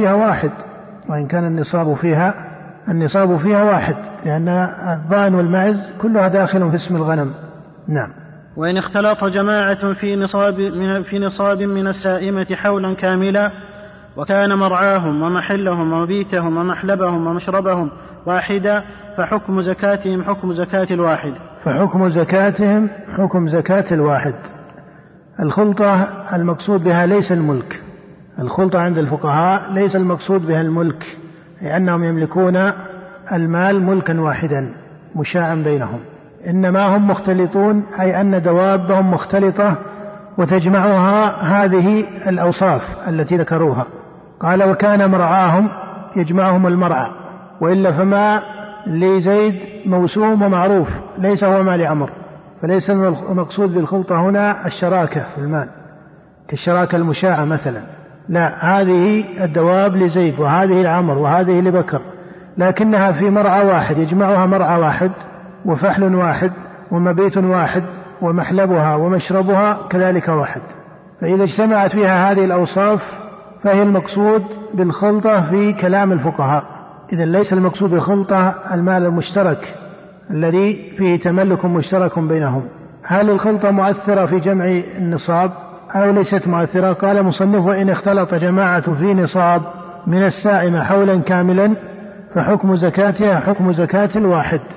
فيها واحد لأن الضأن والمعز كلها داخل في اسم الغنم. نعم. وإن اختلط جماعة في نصاب من السائمة حولا كاملا وكان مرعاهم ومحلهم ومبيتهم ومحلبهم ومشربهم واحدا فحكم زكاتهم حكم زكاة الواحد. الخلطة المقصود بها ليس الملك. الخلطة عند الفقهاء ليس المقصود بها الملك، لأنهم يملكون المال ملكا واحدا مشاعا بينهم، إنما هم مختلطون، أي أن دوابهم مختلطة وتجمعها هذه الأوصاف التي ذكروها. قال وكان مرعاهم يجمعهم المرعى، وإلا فما لزيد موسوم ومعروف ليس هو مال عمر، فليس المقصود بالخلطة هنا الشراكة في المال كالشراكة المشاعة مثلا، لا، هذه الدواب لزيد وهذه لعمر وهذه لبكر، لكنها في مرعى واحد يجمعها مرعى واحد وفحل واحد ومبيت واحد ومحلبها ومشربها كذلك واحد، فإذا اجتمعت فيها هذه الأوصاف فهي المقصود بالخلطة في كلام الفقهاء. إذن ليس المقصود بالخلطة المال المشترك الذي فيه تملك مشترك بينهم. هل الخلطة مؤثرة في جمع النصاب أو ليست مؤثرة؟ قال مصنف وإن اختلط جماعة في نصاب من السائمة حولا كاملا فحكم زكاتها حكم زكاة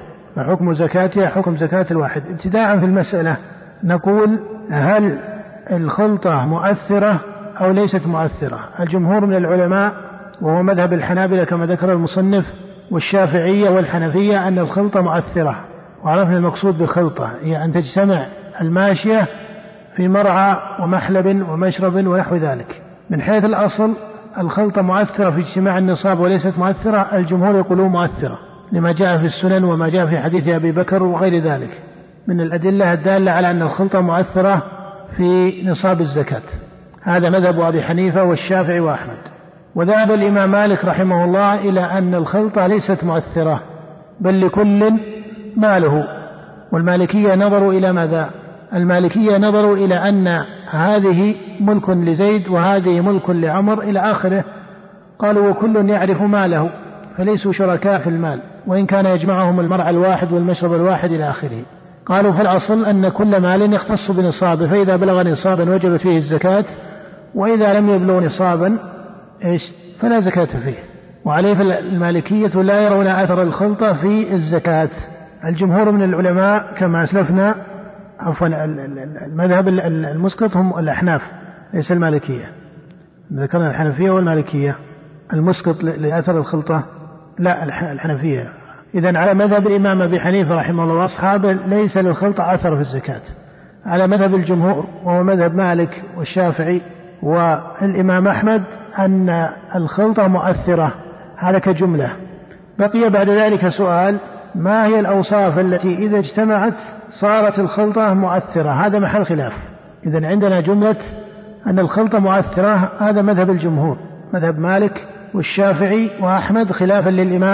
الواحد. ابتداء في المسألة نقول هل الخلطة مؤثرة أو ليست مؤثرة. الجمهور من العلماء وهو مذهب الحنابلة كما ذكر المصنف والشافعية والحنفية أن الخلطة مؤثرة، وعرفنا المقصود بالخلطة هي أن تجتمع الماشية في مرعى ومحلب ومشرب ونحو ذلك. من حيث الأصل الخلطة مؤثرة في اجتماع النصاب وليست مؤثرة، الجمهور يقولون مؤثرة لما جاء في السنن وما جاء في حديث أبي بكر وغير ذلك من الأدلة الدالة على أن الخلطة مؤثرة في نصاب الزكاة. هذا مذهب أبي حنيفة والشافعي وأحمد. وذهب الإمام مالك رحمه الله إلى أن الخلطة ليست مؤثرة بل لكل ماله. والمالكية نظروا إلى ماذا؟ المالكية نظروا إلى أن هذه ملك لزيد وهذه ملك لعمر إلى آخره. قالوا وكل يعرف ماله فليسوا شركاء في المال وإن كان يجمعهم المرعى الواحد والمشرب الواحد إلى آخره. قالوا في الأصل أن كل مال يختص بنصابه، فإذا بلغ نصابا وجبت فيه الزكاة، وإذا لم يبلغ نصابا فلا زكاة فيه. وعليه المالكية لا يرون أثر الخلطة في الزكاة. الجمهور من العلماء كما أسلفنا المذهب المسقط هم الأحناف ليس المالكية، ذكرنا الحنفية والمالكية. المسقط لأثر الخلطة لا الحنفية. إذن على مذهب الإمام أبي حنيفة رحمه الله وأصحابه ليس للخلطة أثر في الزكاة. على مذهب الجمهور وهو مذهب مالك والشافعي والإمام أحمد أن الخلطة مؤثرة. هذا كجملة. بقي بعد ذلك سؤال: ما هي الأوصاف التي إذا اجتمعت صارت الخلطة مؤثرة؟ هذا محل خلاف. إذن عندنا جملة أن الخلطة مؤثرة، هذا مذهب الجمهور مذهب مالك والشافعي وأحمد خلافا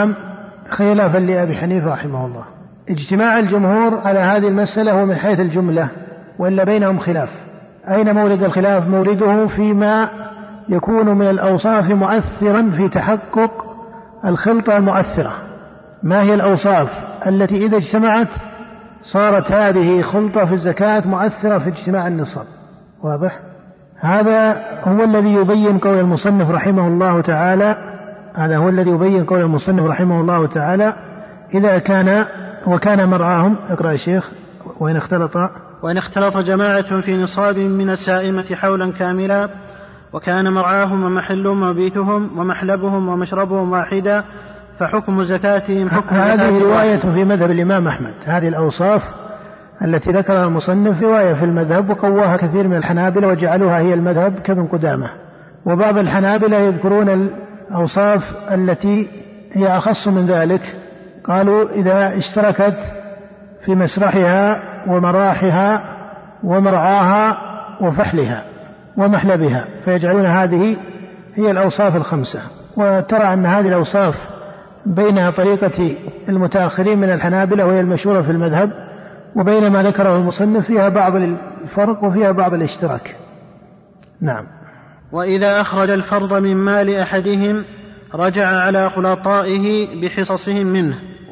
لأبي حنيفة رحمه الله. اجتماع الجمهور على هذه المسألة هو من حيث الجملة، وإلا بينهم خلاف. أين مورد الخلاف؟ مورده فيما يكون من الأوصاف مؤثرا في تحقق الخلطة المؤثرة. ما هي الأوصاف التي إذا اجتمعت صارت هذه خلطة في الزكاة مؤثرة في اجتماع النصاب؟ واضح؟ هذا هو الذي يبين قول المصنف رحمه الله تعالى. إذا كان وكان مرعاهم. اقرأ يا شيخ. وإن اختلط جماعة في نصاب من السائمة حولا كاملا وكان مرعاهم ومحلهم وبيتهم ومحلبهم ومشربهم واحدا فحكم زكاتهم حكم هذه رواية في مذهب الإمام أحمد. هذه الأوصاف التي ذكرها المصنف رواية في المذهب وقواها كثير من الحنابلة وجعلوها هي المذهب كابن قدامة. وبعض الحنابلة يذكرون الأوصاف التي هي أخص من ذلك. قالوا إذا اشتركت في مسرحها ومراحها ومرعاها وفحلها ومحلبها فيجعلون هذه هي الأوصاف الخمسة. وترى أن هذه الأوصاف بين طريقة المتأخرين من الحنابلة وهي المشهورة في المذهب وبين ما ذكره المصنف فيها بعض الفرق وفيها بعض الاشتراك. نعم. وإذا أخرج الفرض من مال أحدهم رجع على خلطائه بحصصهم منه.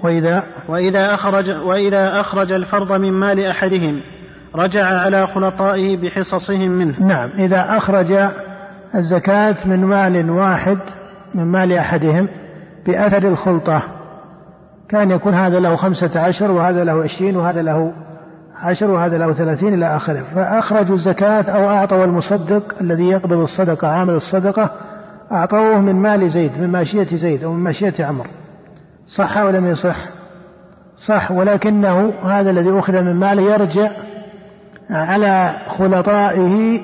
وإذا أخرج الفرض من مال أحدهم رجع على خلطائه بحصصهم منه. نعم. إذا أخرج الزكاة من مال واحد من مال أحدهم بأثر الخلطة كان يكون هذا له 15 وهذا له 20 وهذا له 10 وهذا له 30 إلى آخره، فأخرجوا الزكاة أو أعطوا المصدق الذي يقبض الصدقة عامل الصدقة أعطوه من مال زيد من ماشية زيد أو من ماشية عمر. صح ولم يصح؟ صح، ولكنه هذا الذي أخذ من ماله يرجع على خلطائه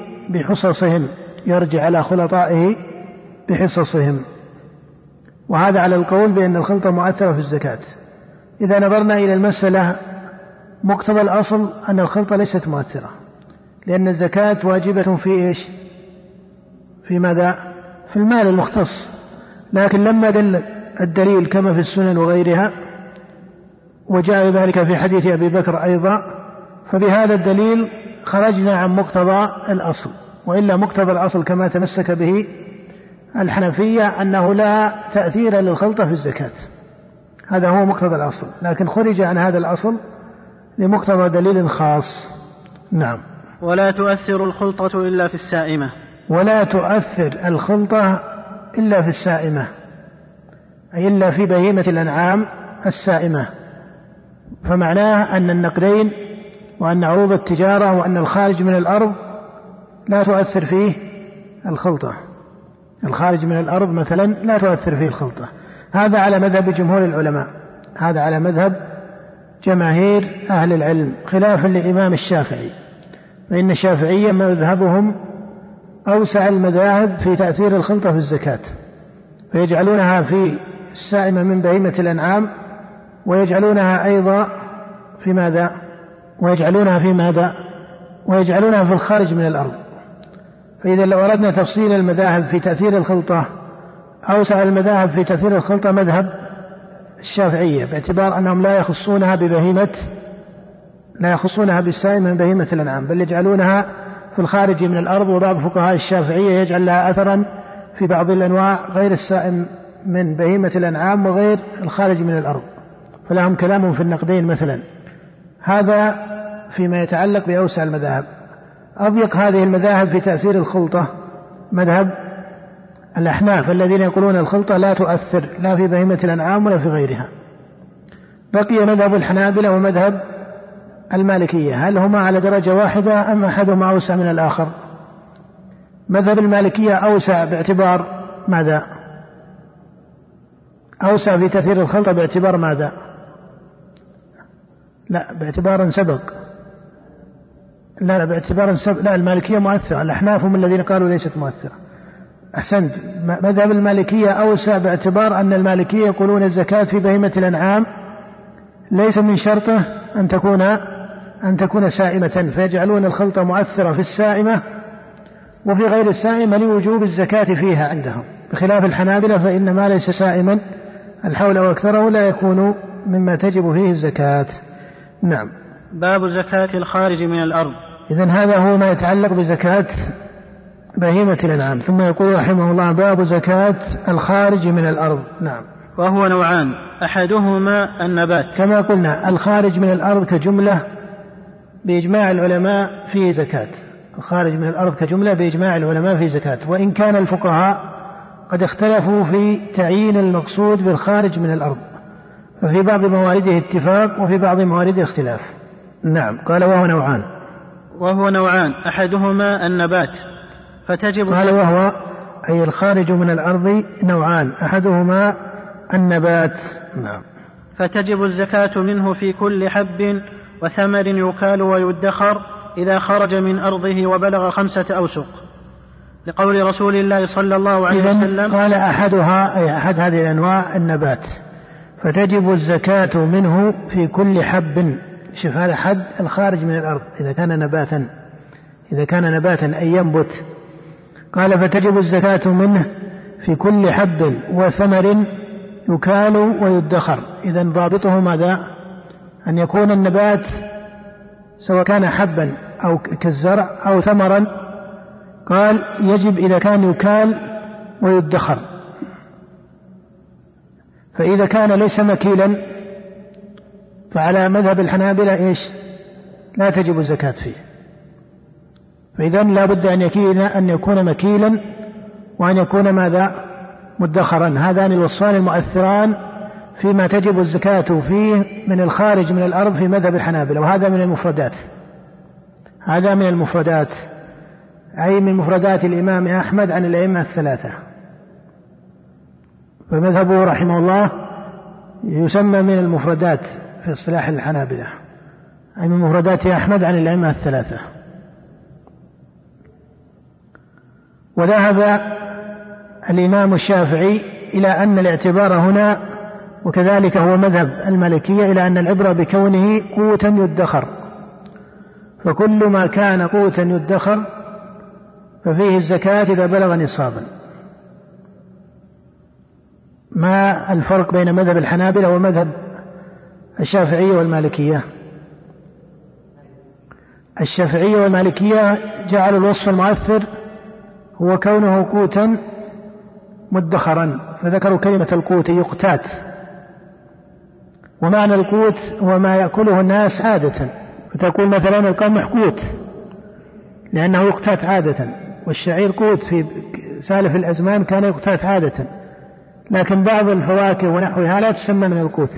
بحصصهم، وهذا على القول بأن الخلطة مؤثرة في الزكاة. إذا نظرنا إلى المسألة مقتضى الأصل أن الخلطة ليست مؤثرة، لأن الزكاة واجبة في إيش؟ في ماذا؟ في المال المختص. لكن لما دل الدليل كما في السنن وغيرها وجاء ذلك في حديث أبي بكر أيضا، فبهذا الدليل خرجنا عن مقتضى الأصل. وإلا مقتضى الأصل كما تمسك به الحنفية أنه لا تأثير للخلطة في الزكاة، هذا هو مقتضى الأصل، لكن خرج عن هذا الأصل لمقتضى دليل خاص. نعم. ولا تؤثر الخلطة إلا في السائمة. ولا تؤثر الخلطة إلا في السائمة، أي إلا في بهيمة الأنعام السائمة. فمعناه أن النقدين وأن عروض التجارة وأن الخارج من الأرض لا تؤثر فيه الخلطة، الخارج من الأرض مثلا لا تؤثر فيه الخلطة. هذا على مذهب جمهور العلماء، هذا على مذهب جماهير أهل العلم، خلافا للإمام الشافعي، فإن الشافعية مذهبهم أوسع المذاهب في تأثير الخلطة في الزكاة، فيجعلونها في السائمة من بهيمة الأنعام، ويجعلونها أيضا في ماذا؟ ويجعلونها في الخارج من الأرض. فإذا لو أردنا تفصيل المذاهب في تأثير الخلطة، أوسع المذاهب في تأثير الخلطة مذهب الشافعية، باعتبار أنهم لا يخصونها بالسائمة من بهيمة الأنعام، بل يجعلونها في الخارج من الأرض. وبعض فقهاء الشافعية يجعل لها أثرا في بعض الأنواع غير السائم من بهيمة الأنعام وغير الخارج من الأرض، فلهم كلام في النقدين مثلا. هذا فيما يتعلق بأوسع المذاهب. أضيق هذه المذاهب في تأثير الخلطة مذهب الأحناف، الذين يقولون الخلطة لا تؤثر لا في بهيمة الأنعام ولا في غيرها. بقي مذهب الحنابلة ومذهب المالكية، هل هما على درجة واحدة أم أحدهما أوسع من الآخر؟ مذهب المالكية أوسع باعتبار ماذا؟ أوسع في تأثير الخلطة باعتبار ماذا؟ لا، باعتبار سبق. لا، المالكية مؤثرة، الأحناف هم الذين قالوا ليست مؤثرة. أحسنت، مذهب المالكية أوسع باعتبار أن المالكية يقولون الزكاة في بهيمة الأنعام ليس من شرطه أن تكون سائمة، فيجعلون الخلطة مؤثرة في السائمة وفي غير السائمة لوجوب الزكاة فيها عندهم، بخلاف الحنابلة فإن ما ليس سائما الحول وأكثره لا يكون مما تجب فيه الزكاة. نعم. باب زكاة الخارج من الأرض. إذن هذا هو ما يتعلق بزكاة بهيمة الأنعام. ثم يقول رحمه الله باب زكاة الخارج من الأرض. نعم. وهو نوعان، أحدهما النبات. كما قلنا الخارج من الأرض كجملة بإجماع العلماء فيه زكاة، الخارج من الأرض كجملة بإجماع العلماء فيه زكاة، وإن كان الفقهاء قد اختلفوا في تعيين المقصود بالخارج من الأرض، ففي بعض موارده اتفاق وفي بعض موارده اختلاف. نعم. قال وهو نوعان أحدهما النبات فتجب. قال وهو أي الخارج من الأرض نوعان، أحدهما النبات. نعم. فتجب الزكاة منه في كل حب وثمر يكال ويدخر إذا خرج من أرضه وبلغ 5 أوسق، لقول رسول الله صلى الله عليه وسلم. قال أحدها أي أحد هذه الأنواع النبات، فتجب الزكاة منه في كل حب. شوف هذا حد الخارج من الأرض إذا كان نباتا أي ينبت. قال فتجب الزكاة منه في كل حب وثمر يكال ويدخر. إذن ضابطه ماذا؟ أن يكون النبات سواء كان حبا أو كالزرع أو ثمرا، قال يجب إذا كان يكال ويدخر. فإذا كان ليس مكيلا فعلى مذهب الحنابلة إيش؟ لا تجب الزكاة فيه. فإذن لا بد أن يكون مكيلا وأن يكون ماذا؟ مدخرا. هذان الوصفان المؤثران فيما تجب الزكاة فيه من الخارج من الأرض في مذهب الحنابلة. وهذا من المفردات، أي من مفردات الإمام أحمد عن الأئمة الثلاثة. فمذهبه رحمه الله يسمى من المفردات في اصطلاح الحنابلة، أي من مفردات أحمد عن الأئمة الثلاثة. وذهب الإمام الشافعي إلى أن الاعتبار هنا، وكذلك هو مذهب المالكية، إلى أن العبرة بكونه قوتا يدخر، فكل ما كان قوتا يدخر ففيه الزكاة إذا بلغ نصابا. ما الفرق بين مذهب الحنابلة ومذهب الشافعية والمالكية؟ الشافعية والمالكية جعلوا الوصف المؤثر هو كونه قوتا مدخرا، فذكروا كلمة القوت يقتات، ومعنى القوت هو ما يأكله الناس عادة، فتقول مثلا القمح قوت لأنه يقتات عادة، والشعير قوت في سالف الأزمان كان يقتات عادة، لكن بعض الفواكه ونحوها لا تسمى من القوت.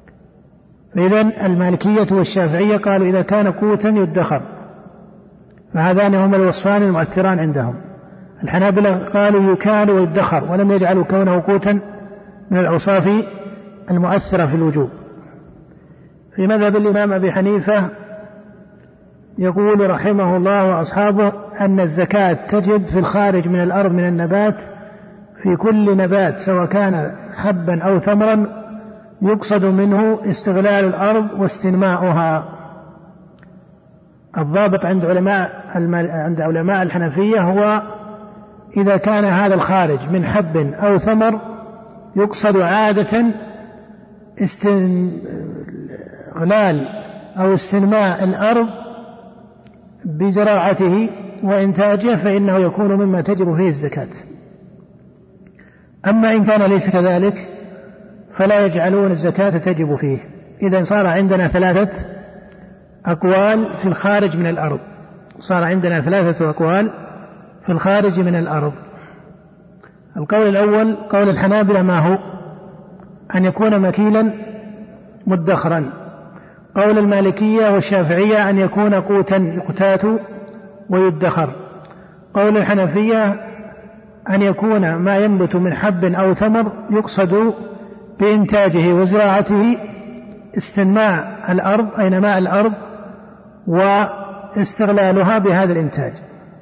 فإذن المالكية والشافعية قالوا إذا كان قوتا يدخر فهذان هما الوصفان المؤثران عندهم. الحنابلة قالوا يكال ويدخر، ولم يجعلوا كونه قوتا من الأوصاف المؤثرة في الوجوب. في مذهب الإمام أبي حنيفة يقول رحمه الله وأصحابه أن الزكاة تجب في الخارج من الأرض من النبات في كل نبات سواء كان حبا أو ثمرا يقصد منه استغلال الأرض واستنماؤها. الضابط عند علماء الحنفية هو إذا كان هذا الخارج من حب أو ثمر يقصد عادة استغلال أو استنماء الأرض بزراعته وإنتاجه، فإنه يكون مما تجب فيه الزكاة. أما إن كان ليس كذلك فلا يجعلون الزكاة تجب فيه. إذا صار عندنا 3 أقوال في الخارج من الأرض، صار عندنا 3 أقوال في الخارج من الأرض. القول الأول قول الحنابلة ما هو؟ أن يكون مكيلا مدخرا. قول المالكية والشافعية أن يكون قوتا يقتات ويدخر. قول الحنفية أن يكون ما ينبت من حب أو ثمر يقصد بإنتاجه وزراعته استنماء الأرض أي نماء الأرض واستغلالها بهذا الإنتاج،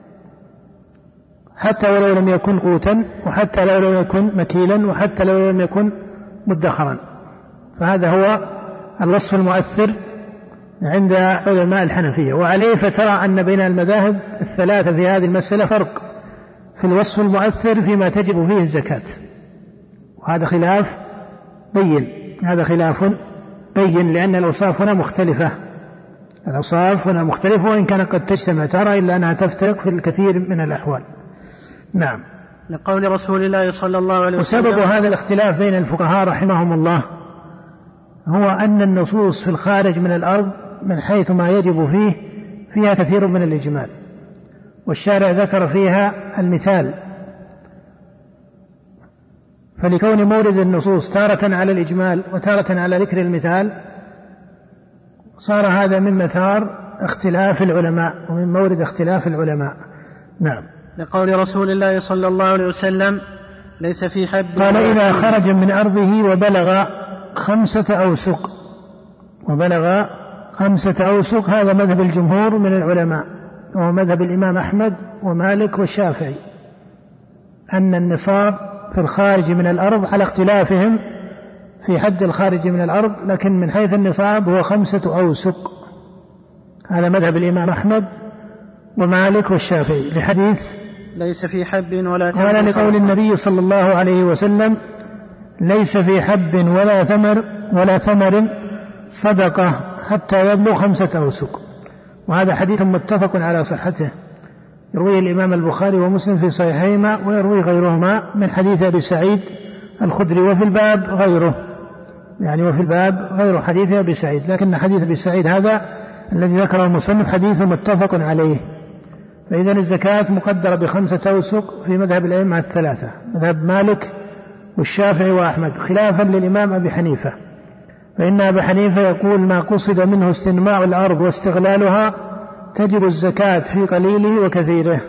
حتى ولو لم يكن قوتا، وحتى لو لم يكن مكيلا، وحتى لو لم يكن مدخرا. فهذا هو الوصف المؤثر عند علماء الحنفية. وعليه فترى أن بين المذاهب الثلاثة في هذه المسألة فرق في الوصف المؤثر فيما تجب فيه الزكاة، وهذا خلاف بين، هذا خلاف بين، لأن الأوصاف هنا مختلفة، الأوصاف هنا مختلفة، وإن كان قد تجتمع ترى إلا أنها تفترق في الكثير من الأحوال. نعم. لقول رسول الله صلى الله عليه وسلم. وسبب هذا الاختلاف بين الفقهاء رحمهم الله هو أن النصوص في الخارج من الأرض من حيث ما يجب فيه فيها كثير من الإجمال، والشارع ذكر فيها المثال، فلكون مورد النصوص تارة على الإجمال وتارة على ذكر المثال صار هذا من مثار اختلاف العلماء ومن مورد اختلاف العلماء. نعم. لقول رسول الله صلى الله عليه وسلم ليس في حب قال إذا خرج من أرضه وبلغ 5 أوسق، وبلغ 5 أوسق، هذا مذهب الجمهور من العلماء ومذهب الإمام أحمد ومالك والشافعي، أن النصاب في الخارج من الأرض على اختلافهم في حد الخارج من الأرض، لكن من حيث النصاب هو 5 أوسق. هذا مذهب الإمام أحمد ومالك والشافعي لحديث ليس في حب ولا ثمر، ولا لقول النبي صلى الله عليه وسلم ليس في حب ولا ثمر صدقة حتى يبلغ 5 أوسق. وهذا حديث متفق على صحته، يرويه الإمام البخاري ومسلم في صحيحيهما، ويروي غيرهما من حديث أبي سعيد الخدري، وفي الباب غيره، يعني وفي الباب غير حديث أبي سعيد، لكن حديث أبي سعيد هذا الذي ذكره المصنف حديث متفق عليه. فإذا الزكاة مقدرة ب5 أوسق في مذهب الأئمة الثلاثة، مذهب مالك والشافعي وأحمد، خلافا للإمام أبي حنيفة، فإن أبي حنيفة يقول ما قصد منه استنماء الأرض واستغلالها تجب الزكاة في قليله وكثيره.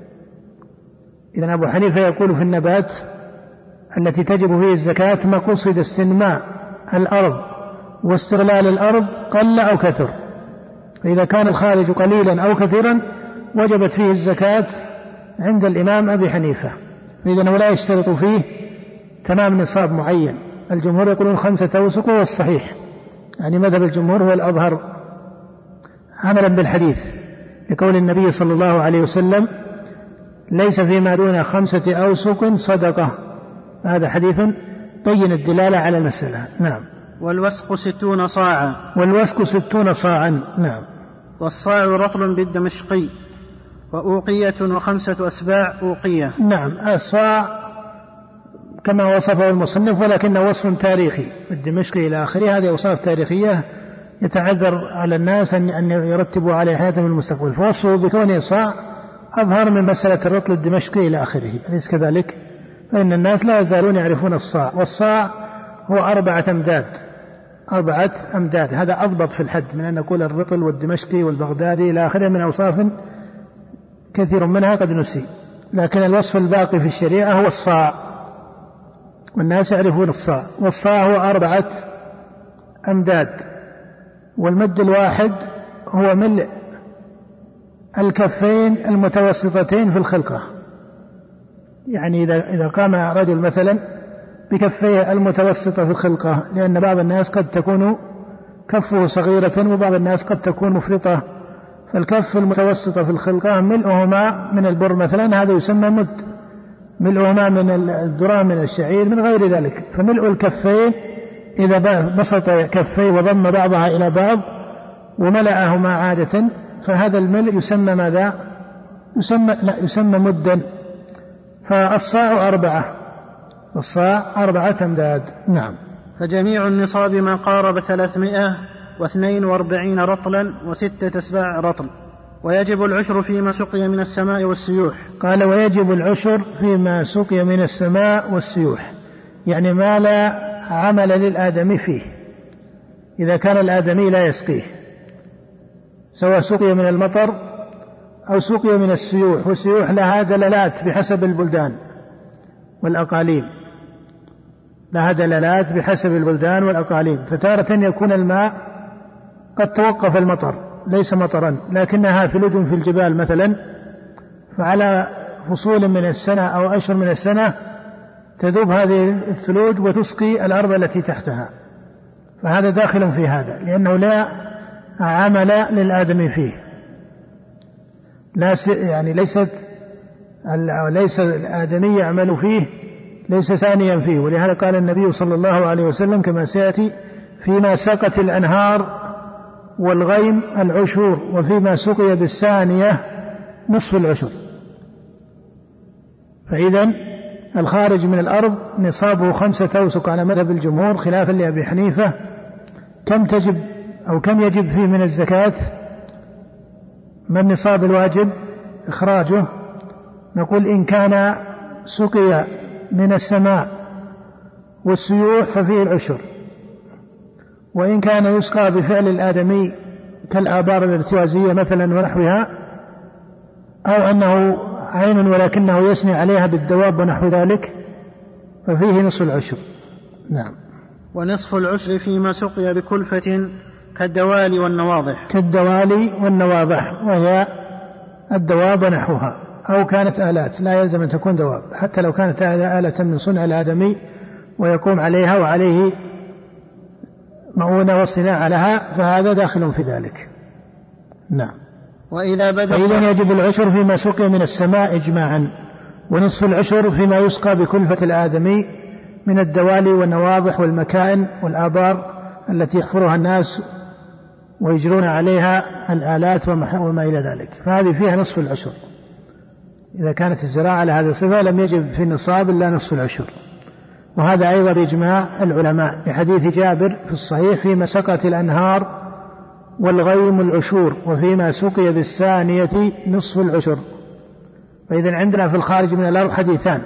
إذن أبو حنيفة يقول في النبات التي تجب فيه الزكاة ما قصد استنماء الأرض واستغلال الأرض قل أو كثر، فإذا كان الخارج قليلا أو كثيرا وجبت فيه الزكاة عند الإمام أبي حنيفة. إذن ولا يشترط فيه تمام نصاب معين. الجمهور يقولون 5 أوسق هو الصحيح، يعني مذهب الجمهور هو الأظهر عملا بالحديث، لقول النبي صلى الله عليه وسلم ليس فيما دون 5 أوسق صدقة. هذا حديث بين الدلالة على المسألة. نعم. والوسق 60 صاعا. والوسق 60 صاعا. نعم. والصاع رطل بالدمشقي، وأوقية 5 أسباع أوقية. نعم. الصاع كما وصفه المصنف، ولكن وصف تاريخي بالدمشقي إلى آخره، هذه أوصاف تاريخية يتعذر على الناس أن يرتبوا على حياتهم المستقبل، فوصفه بكونه صاع أظهر من مسألة الرطل الدمشقي إلى آخره، أليس كذلك؟ فإن الناس لا يزالون يعرفون الصاع، والصاع هو 4 أمداد، 4 أمداد، هذا أضبط في الحد من أن نقول الرطل والدمشقي والبغدادي إلى آخره من أوصاف كثير منها قد نسي، لكن الوصف الباقي في الشريعة هو الصاع، والناس يعرفون الصاع، والصاع هو 4 أمداد، والمد الواحد هو ملء الكفين المتوسطتين في الخلقة. يعني إذا قام رجل مثلا بكفيه المتوسطة في الخلقة، لأن بعض الناس قد تكون كفه صغيرة وبعض الناس قد تكون مفرطة، فالكف المتوسطة في الخلقة ملؤهما من البر مثلا، هذا يسمى مد، ملؤهما من الذرة من الشعير من غير ذلك. فملء الكفين إذا بسط كفيه وضم بعضها إلى بعض وملأهما عادة، فهذا الملء يسمى ماذا؟ يسمى مدا. فالصاع 4 أمداد. نعم. فجميع النصاب ما قارب 342 رطلا و6 أسباع رطل، ويجب العشر فيما سقي من السماء والسيوح. قال ويجب العشر فيما سقي من السماء والسيوح، يعني ما لا عمل للآدمي فيه، إذا كان الآدمي لا يسقيه، سواء سقي من المطر أو سقي من السيوح، والسيوح لها دلالات بحسب البلدان والأقاليم، لها دلالات بحسب البلدان والأقاليم. فتارة يكون الماء قد توقف المطر ليس مطرا لكنها ثلوج في الجبال مثلا، فعلى فصول من السنة أو أشهر من السنة تذوب هذه الثلوج وتسقي الأرض التي تحتها، فهذا داخل في هذا، لأنه لا عمل للآدمي فيه، يعني ليس الآدمي يعمل فيه، ليس ثانيا فيه. ولهذا قال النبي صلى الله عليه وسلم كما سيأتي: فيما سقت الأنهار والغيم العشور، وفيما سقي بالثانية نصف العشر. فإذا الخارج من الأرض نصابه 5 أوسق على مذهب الجمهور، خلافا لأبي حنيفة. كم يجب فيه من الزكاة؟ ما النصاب الواجب إخراجه؟ نقول إن كان سقي من السماء والسيوح ففيه العشر، وإن كان يسقى بفعل الآدمي كالآبار الارتوازية مثلا ونحوها، أو أنه عين ولكنه يسني عليها بالدواب ونحو ذلك، ففيه نصف العشر. نعم. ونصف العشر فيما سقي بكلفة كالدوالي والنواضح. كالدوالي والنواضح، وهي الدواب ونحوها، أو كانت آلات، لا يلزم أن تكون دواب، حتى لو كانت آلة من صنع الآدمي ويقوم عليها وعليه مؤونة والصناعة لها، فهذا داخل في ذلك. نعم. فإذا يجب العشر فيما سقي من السماء إجماعا، ونصف العشر فيما يسقى بكلفة الآدمي من الدوالي والنواضح والمكائن والآبار التي يحفرها الناس ويجرون عليها الآلات وما إلى ذلك، فهذه فيها نصف العشر. إذا كانت الزراعة على هذه الصفة لم يجب في النصاب إلا نصف العشر. وهذا أيضا إجماع العلماء بحديث جابر في الصحيح: فيما سقت الأنهار والغيم العشور، وفيما سقي بالثانية نصف العشر. فإذا عندنا في الخارج من الأرض حديثان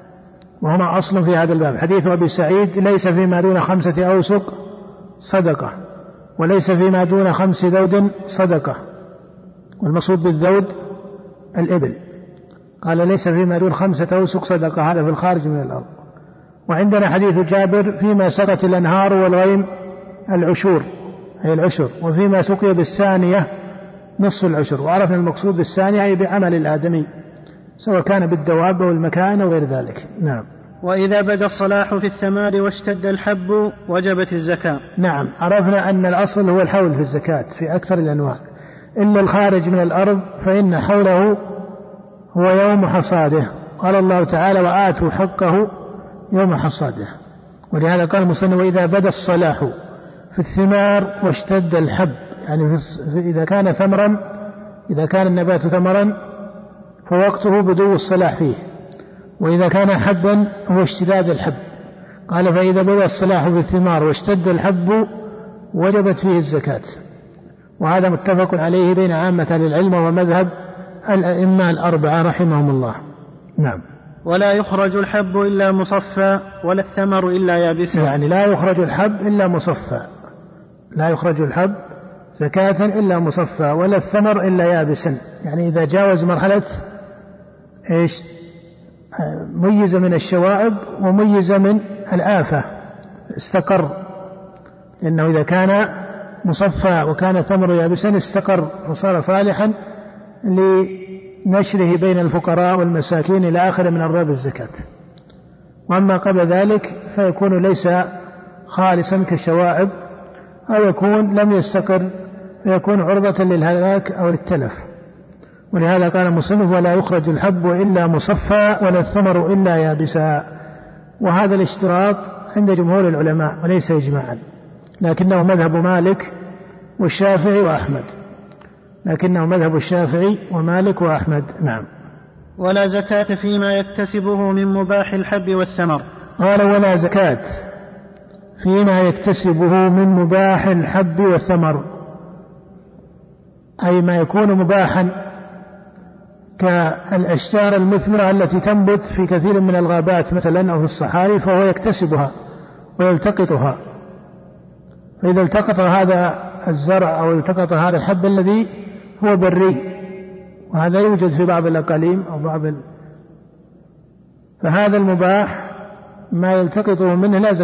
وهما أصل في هذا الباب: حديث أبي سعيد: ليس فيما دون 5 أوسق صدقة، وليس فيما دون 5 ذود صدقة، والمقصود بالذود الإبل. قال: ليس فيما دون 5 أوسق صدقة، هذا في الخارج من الأرض. وعندنا حديث جابر: فيما سقت الأنهار والغيم العشور، أي العشر، وفيما سقي بالثانية نصف العشر. وعرفنا المقصود بالثانية أي بعمل الآدمي، سواء كان بالدواب أو المكان أو غير ذلك. نعم. وإذا بدا الصلاح في الثمار واشتد الحب وجبت الزكاة. نعم. عرفنا أن الأصل هو الحول في الزكاة في أكثر الأنواع، إلا الخارج من الأرض فإن حوله هو يوم حصاده. قال الله تعالى: وآتوا حقه يوم حصاده. ولهذا قال المصنف: وإذا بدا الصلاح في الثمار واشتد الحب، يعني إذا كان ثمرا، إذا كان النبات ثمرا فوقته بدو الصلاح فيه، وإذا كان حبا هو اشتداد الحب. قال: فإذا بدا الصلاح في الثمار واشتد الحب وجبت فيه الزكاة. وهذا متفق عليه بين عامة العلم ومذهب الأئمة الأربعة رحمهم الله. نعم. ولا يخرج الحب إلا مصفى ولا الثمر إلا يابسا، يعني لا يخرج الحب إلا مصفى، لا يخرج الحب زكاة إلا مصفى، ولا الثمر إلا يابسا، يعني إذا جاوز مرحلة ميز من الشوائب وميز من الآفة استقر، لأنه إذا كان مصفى وكان الثمر يابسا استقر وصار صالحا لنشره بين الفقراء والمساكين إلى آخر من أرباب الزكاة. وأما قبل ذلك فيكون ليس خالصا كالشوائب، أو يكون لم يستقر فيكون عرضة للهلاك أو للتلف. ولهذا قال المصنف: ولا يخرج الحب إلا مصفى ولا الثمر إلا يابسا. وهذا الاشتراط عند جمهور العلماء وليس إجماعا، لكنه مذهب مالك والشافعي وأحمد، ومالك وأحمد. نعم. ولا زكاة فيما يكتسبه من مباح الحب والثمر. قال: ولا زكاة فيما يكتسبه من مباح الحب والثمر، أي ما يكون مباحا كالأشجار المثمرة التي تنبت في كثير من الغابات مثلا أو في الصحاري، فهو يكتسبها ويلتقطها. فإذا التقط هذا الزرع أو التقط هذا الحب الذي هو بري، وهذا يوجد في بعض الأقاليم أو فهذا المباح ما يلتقطه منه لا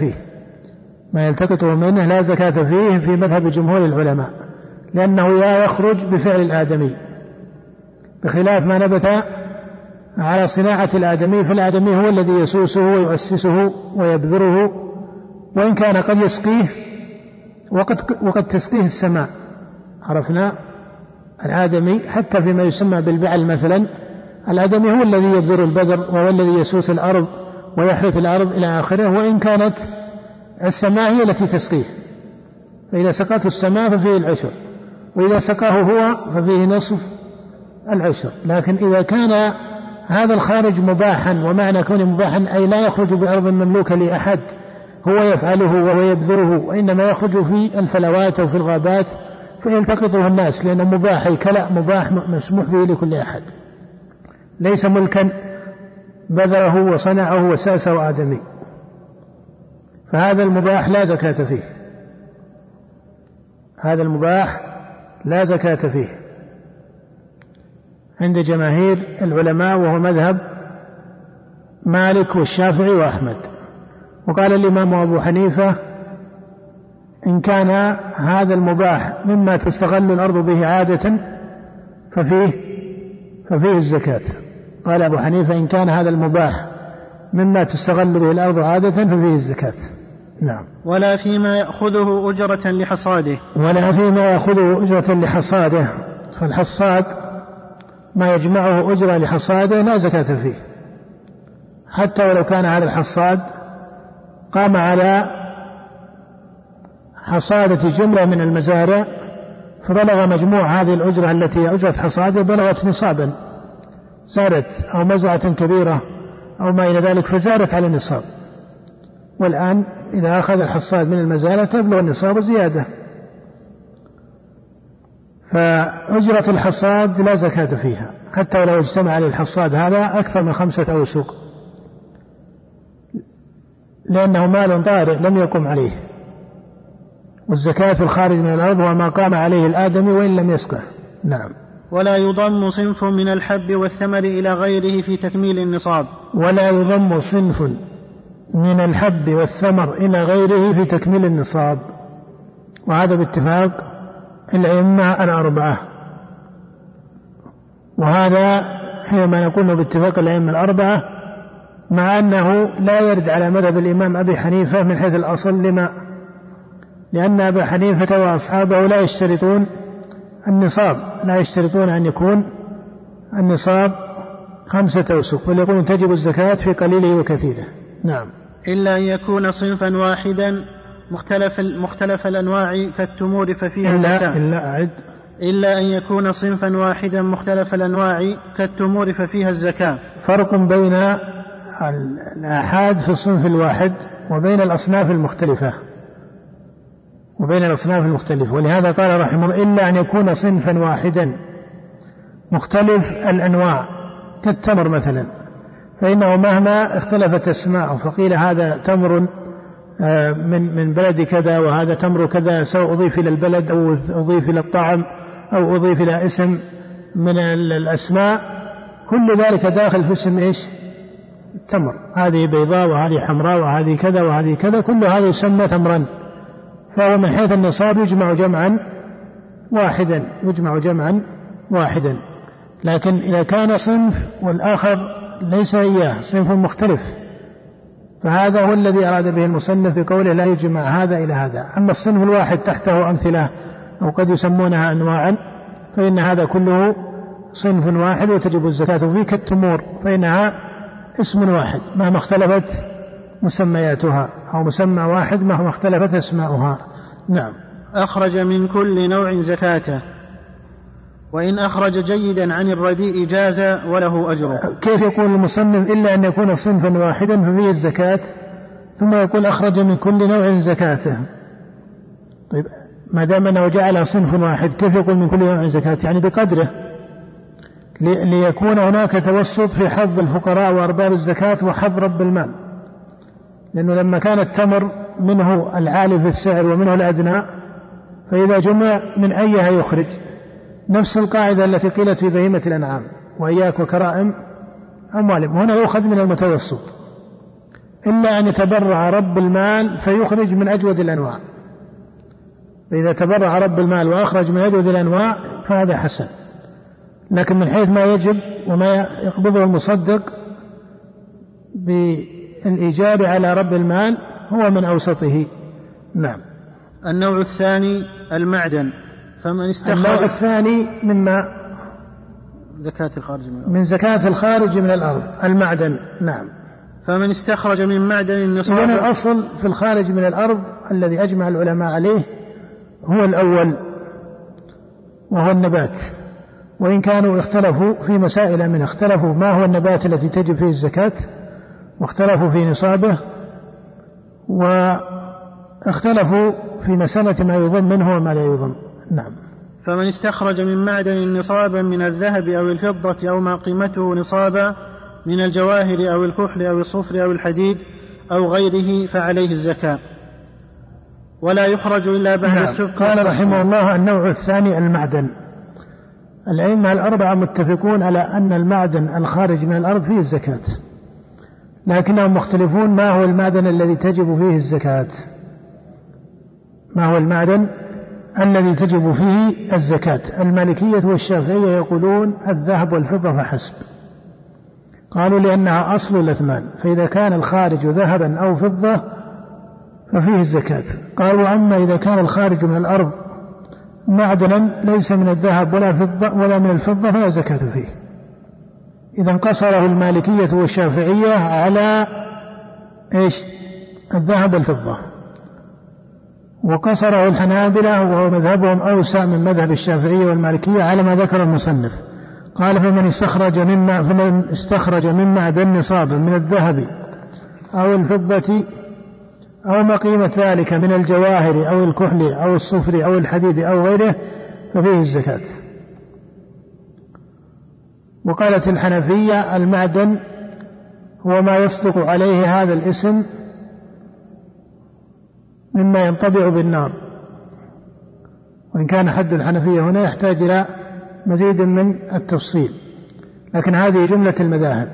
زكاة فيه في مذهب جمهور العلماء، لأنه لا يخرج بفعل الآدمي، بخلاف ما نبت على صناعة الآدمي، فالآدمي هو الذي يسوسه ويؤسسه ويبذره، وإن كان قد يسقيه وقد تسقيه السماء. عرفنا الآدمي حتى فيما يسمى بالبعل مثلا، الآدمي هو الذي يبذر البذر وهو الذي يسوس الأرض ويحرث الأرض إلى آخره، وإن كانت السماء هي التي تسقيه. فإذا سقته السماء ففيه العشر، وإذا سقاه هو ففيه نصف العشر. لكن إذا كان هذا الخارج مباحا، ومعنى كونه مباحا أي لا يخرج بأرض مملوكة لأحد هو يفعله وهو يبذره، وإنما يخرج في الفلوات أو في الغابات فيلتقطه الناس، لأنه مباح، كلا مباح مسموح به لكل أحد، ليس ملكا بذره وصنعه وساسه آدمي. فهذا المباح لا زكاة فيه، عند جماهير العلماء، وهو مذهب مالك والشافعي وأحمد. وقال الإمام أبو حنيفة: إن كان هذا المباح مما تستغل الأرض به عادة ففيه الزكاة. قال أبو حنيفة: إن كان هذا المباح مما تستغل به الأرض عادة ففيه الزكاة. نعم. ولا فيما يأخذه أجرة لحصاده. فالحصاد ما يجمعه أجرة لحصاده لا زكاة فيه، حتى ولو كان هذا الحصاد قام على حصادة جملة من المزارع، فبلغ مجموع هذه الأجرة التي هي أجرة حصاده بلغت نصابا، زادت، أو مزرعة كبيرة أو ما إلى ذلك فزادت على النصاب. والآن إذا أخذ الحصاد من المزارع تبلغ النصاب زيادة، فأجرة الحصاد لا زكاة فيها، حتى ولو اجتمع على الحصاد هذا أكثر من 5 أوسق، لأنه مال طارئ لم يقم عليه. والزكاة الخارج من الأرض وما قام عليه الآدمي وإن لم يسقه. نعم. ولا يضم صنف من الحب والثمر إلى غيره في تكميل النصاب. ولا يضم صنف من الحب والثمر إلى غيره في تكميل النصاب، وهذا باتفاق الأئمة الأربعة. وهذا حينما نقول باتفاق الأئمة الأربعة، مع أنه لا يرد على مذهب الإمام أبي حنيفة من حيث الأصل، لأن أبا حنيفة وأصحابه لا يشترطون النصاب، لا يشترطون أن يكون النصاب 5 أوسق، بل يقولون تجب الزكاة في قليله وكثيره. نعم. إلا أن يكون صنفا واحدا مختلف الأنواع كالتمور ففيها الزكاة. إلا أن يكون صنفا واحدا مختلف الأنواع كالتمور ففيها الزكاة. فرق بين الآحاد في الصنف الواحد وبين الأصناف المختلفة. ولهذا قال رحمه الله: إلا أن يكون صنفا واحدا مختلف الأنواع كالتمر مثلا، فإنه مهما اختلفت أسماءه، فقيل هذا تمر من بلد كذا وهذا تمر كذا، سواء أضيف إلى البلد أو أضيف إلى الطعم أو أضيف إلى اسم من الأسماء، كل ذلك داخل في اسم إيش؟ التمر. هذه بيضاء وهذه حمراء وهذه كذا وهذه كذا، كل هذا يسمى تمرا، فهو من حيث النصاب يجمع جمعا واحدا. لكن إذا كان صنف والآخر ليس إياه، صنف مختلف، فهذا هو الذي أراد به المصنف بقوله لا يجمع هذا إلى هذا. أما الصنف الواحد تحته أمثلة أو قد يسمونها أنواعا، فإن هذا كله صنف واحد وتجب الزكاة فيه، كالتمور فإنها اسم واحد مهما اختلفت مسمياتها، أو مسمى واحد مهما اختلفت أسماؤها. نعم. أخرج من كل نوع زكاته، وإن أخرج جيدا عن الرديء جاز وله أجر. كيف يقول المصنف إلا أن يكون صنفا واحدا ففيه الزكاة، ثم يقول أخرج من كل نوع زكاته؟ طيب ما دام أنه جعل صنف واحد كيف يقول من كل نوع زكاة؟ يعني بقدره، ليكون هناك توسط في حظ الفقراء وأرباب الزكاة وحظ رب المال. لأنه لما كان التمر منه العالي في السعر ومنه الأدنى، فإذا جمع من أيها يخرج، نفس القاعدة التي قيلت في بهيمة الأنعام وإياك وكرائم أموالهم، هنا يؤخذ من المتوسط، إلا أن يتبرع رب المال فيخرج من أجود الأنواع. فإذا تبرع رب المال وأخرج من أجود الأنواع فهذا حسن، لكن من حيث ما يجب وما يقبضه المصدق بالإيجاب على رب المال هو من أوسطه. نعم. النوع الثاني المعدن، فمن استخرج النوع الثاني مما زكاة الخارج من الأرض، من زكاة الخارج من الأرض المعدن. نعم. فمن استخرج من معدن النصاب. إذن الأصل في الخارج من الأرض الذي أجمع العلماء عليه هو الأول وهو النبات، وإن كانوا اختلفوا في مسائل منه، اختلفوا ما هو النبات التي تجب فيه الزكاة، واختلفوا في نصابه، واختلفوا في مسألة ما يضم منه وما لا يضم. نعم. فمن استخرج من معدن نصابا من الذهب أو الفضة أو ما قيمته نصابا من الجواهر أو الكحل أو الصفر أو الحديد أو غيره فعليه الزكاة، ولا يخرج إلا بعد السبك. قال رحمه الله النوع الثاني المعدن. الأئمة الأربعة متفقون على أن المعدن الخارج من الأرض فيه الزكاة، لكنهم مختلفون ما هو المعدن الذي تجب فيه الزكاة. ما هو المعدن الذي تجب فيه الزكاة؟ المالكية والشافعية يقولون الذهب والفضة فحسب، قالوا لأنها أصل الأثمان، فإذا كان الخارج ذهبا أو فضة ففيه الزكاة. قالوا أما إذا كان الخارج من الأرض معدنا ليس من الذهب ولا فضة ولا من الفضة فلا زكاة فيه. إذا انقصره المالكية والشافعية على إيش؟ الذهب والفضة، وقصره الحنابلة وهو مذهبهم أوسع من مذهب الشافعية والمالكية على ما ذكر المصنف. قال فمن استخرج من معدن نصابا من الذهب أو الفضة أو ما قيمة ذلك من الجواهر أو الكحل أو الصفر أو الحديد أو غيره ففيه الزكاة. وقالت الحنفية المعدن هو ما يصدق عليه هذا الاسم مما ينطبع بالنار، وإن كان حد الحنفية هنا يحتاج إلى مزيد من التفصيل، لكن هذه جملة المذاهب،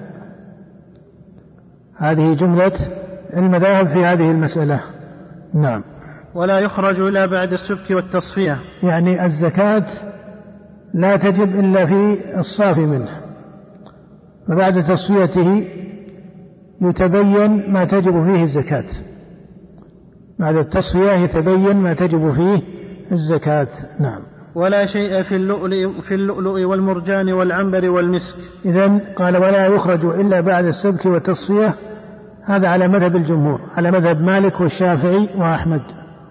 هذه جملة المذاهب في هذه المسألة. نعم. ولا يخرج إلا بعد السبك والتصفية، يعني الزكاة لا تجب إلا في الصافي منه، وبعد تصفيته يتبين ما تجب فيه الزكاة. بعد التصفية يتبين ما تجب فيه الزكاة. نعم. ولا شيء في اللؤلؤ والمرجان والعنبر والمسك. إذن قال ولا يخرج إلا بعد السبك والتصفية، هذا على مذهب الجمهور، على مذهب مالك والشافعي وأحمد،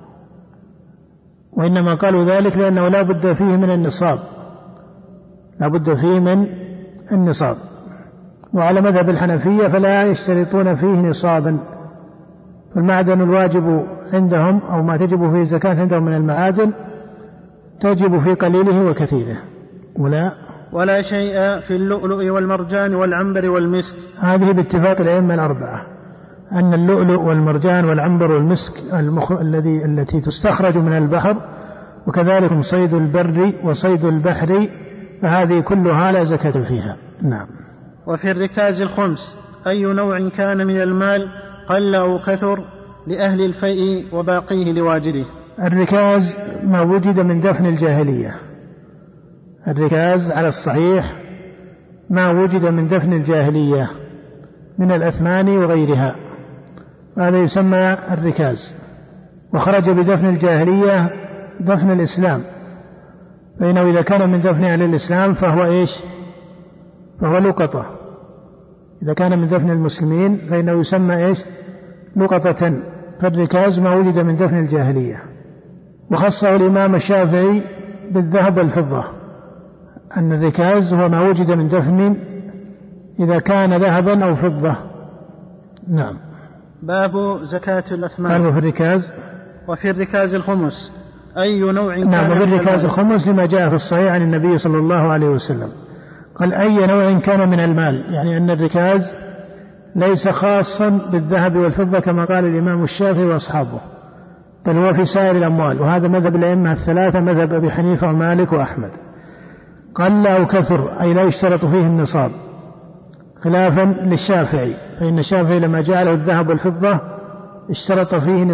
وإنما قالوا ذلك لأنه لا بد فيه من النصاب، لا بد فيه من النصاب. وعلى مذهب الحنفية فلا يشترطون فيه نصابا، فالمعدن الواجب عندهم أو ما تجب فيه الزكاة عندهم من المعادن تجب في قليله وكثيره. ولا شيء في اللؤلؤ والمرجان والعنبر والمسك. هذه باتفاق الأئمة الأربعة. أن اللؤلؤ والمرجان والعنبر والمسك التي تستخرج من البحر، وكذلك صيد البر وصيد البحر، فهذه كلها لا زكاة فيها. نعم. وفي الركاز الخمس أي نوع كان من المال قل أو كثر لأهل الفيء وباقيه لواجده. الركاز ما وجد من دفن الجاهلية، الركاز على الصحيح ما وجد من دفن الجاهلية من الأثمان وغيرها، هذا يسمى الركاز. وخرج بدفن الجاهلية دفن الإسلام، فإنه إذا كان من دفن أهل الإسلام فهو إيش؟ فهو لقطة. إذا كان من دفن المسلمين فإنه يسمى إيش؟ لقطة. فالركاز ما وجد من دفن الجاهلية. وخصه الإمام الشافعي بالذهب والفضة، أن الركاز هو ما وجد من دفن إذا كان ذهبا أو فضة. نعم. باب زكاة الأثمان. وفي الركاز وفي الركاز الخمس أي نوع كان. نعم. وفي الركاز الخمس لما جاء في الصحيح عن النبي صلى الله عليه وسلم قال أي نوع كان من المال، يعني أن الركاز ليس خاصا بالذهب والفضة كما قال الإمام الشافعي وأصحابه، بل هو في سائر الأموال، وهذا مذهب الأئمة الثلاثة، مذهب أبي حنيفة ومالك وأحمد. قل أو كثر أي لا يشترط فيه النصاب، خلافا للشافعي، فإن الشافعي لما جعله الذهب والفضة اشترط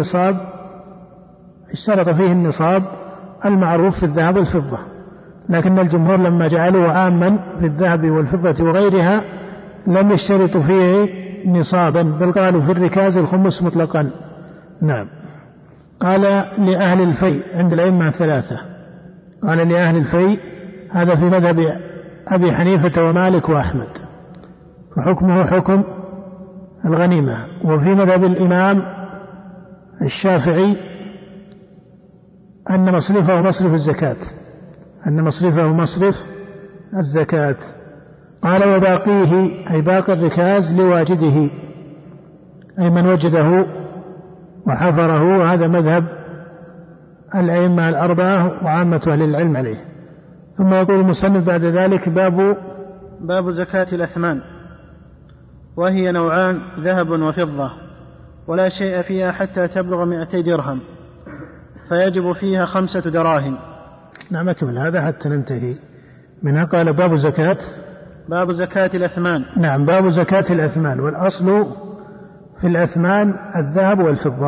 فيه النصاب المعروف في الذهب والفضة، لكن الجمهور لما جعلوه عاما في الذهب والفضة وغيرها لم يشترطوا فيه نصابا، بل قالوا في الركاز الخمس مطلقا. نعم. قال لأهل الفيء عند الأئمة الثلاثة، قال لأهل الفيء، هذا في مذهب أبي حنيفة ومالك وأحمد، فحكمه حكم الغنيمة. وفي مذهب الإمام الشافعي أن مصرفه مصرف الزكاة، قال وباقيه أي باقي الركاز لواجده، أي من وجده وحفره، وهذا مذهب الأئمة الأربعة وعامة أهل العلم عليه. ثم يقول المصنف بعد ذلك باب زكاة الأثمان، وهي نوعان ذهب وفضة، ولا شيء فيها حتى تبلغ 200 درهم، فيجب فيها 5 دراهم. نعم. أكمل هذا حتى ننتهي منها. قال باب زكاة الأثمان. نعم. باب زكاة الأثمان. والأصل في الأثمان الذهب والفضة،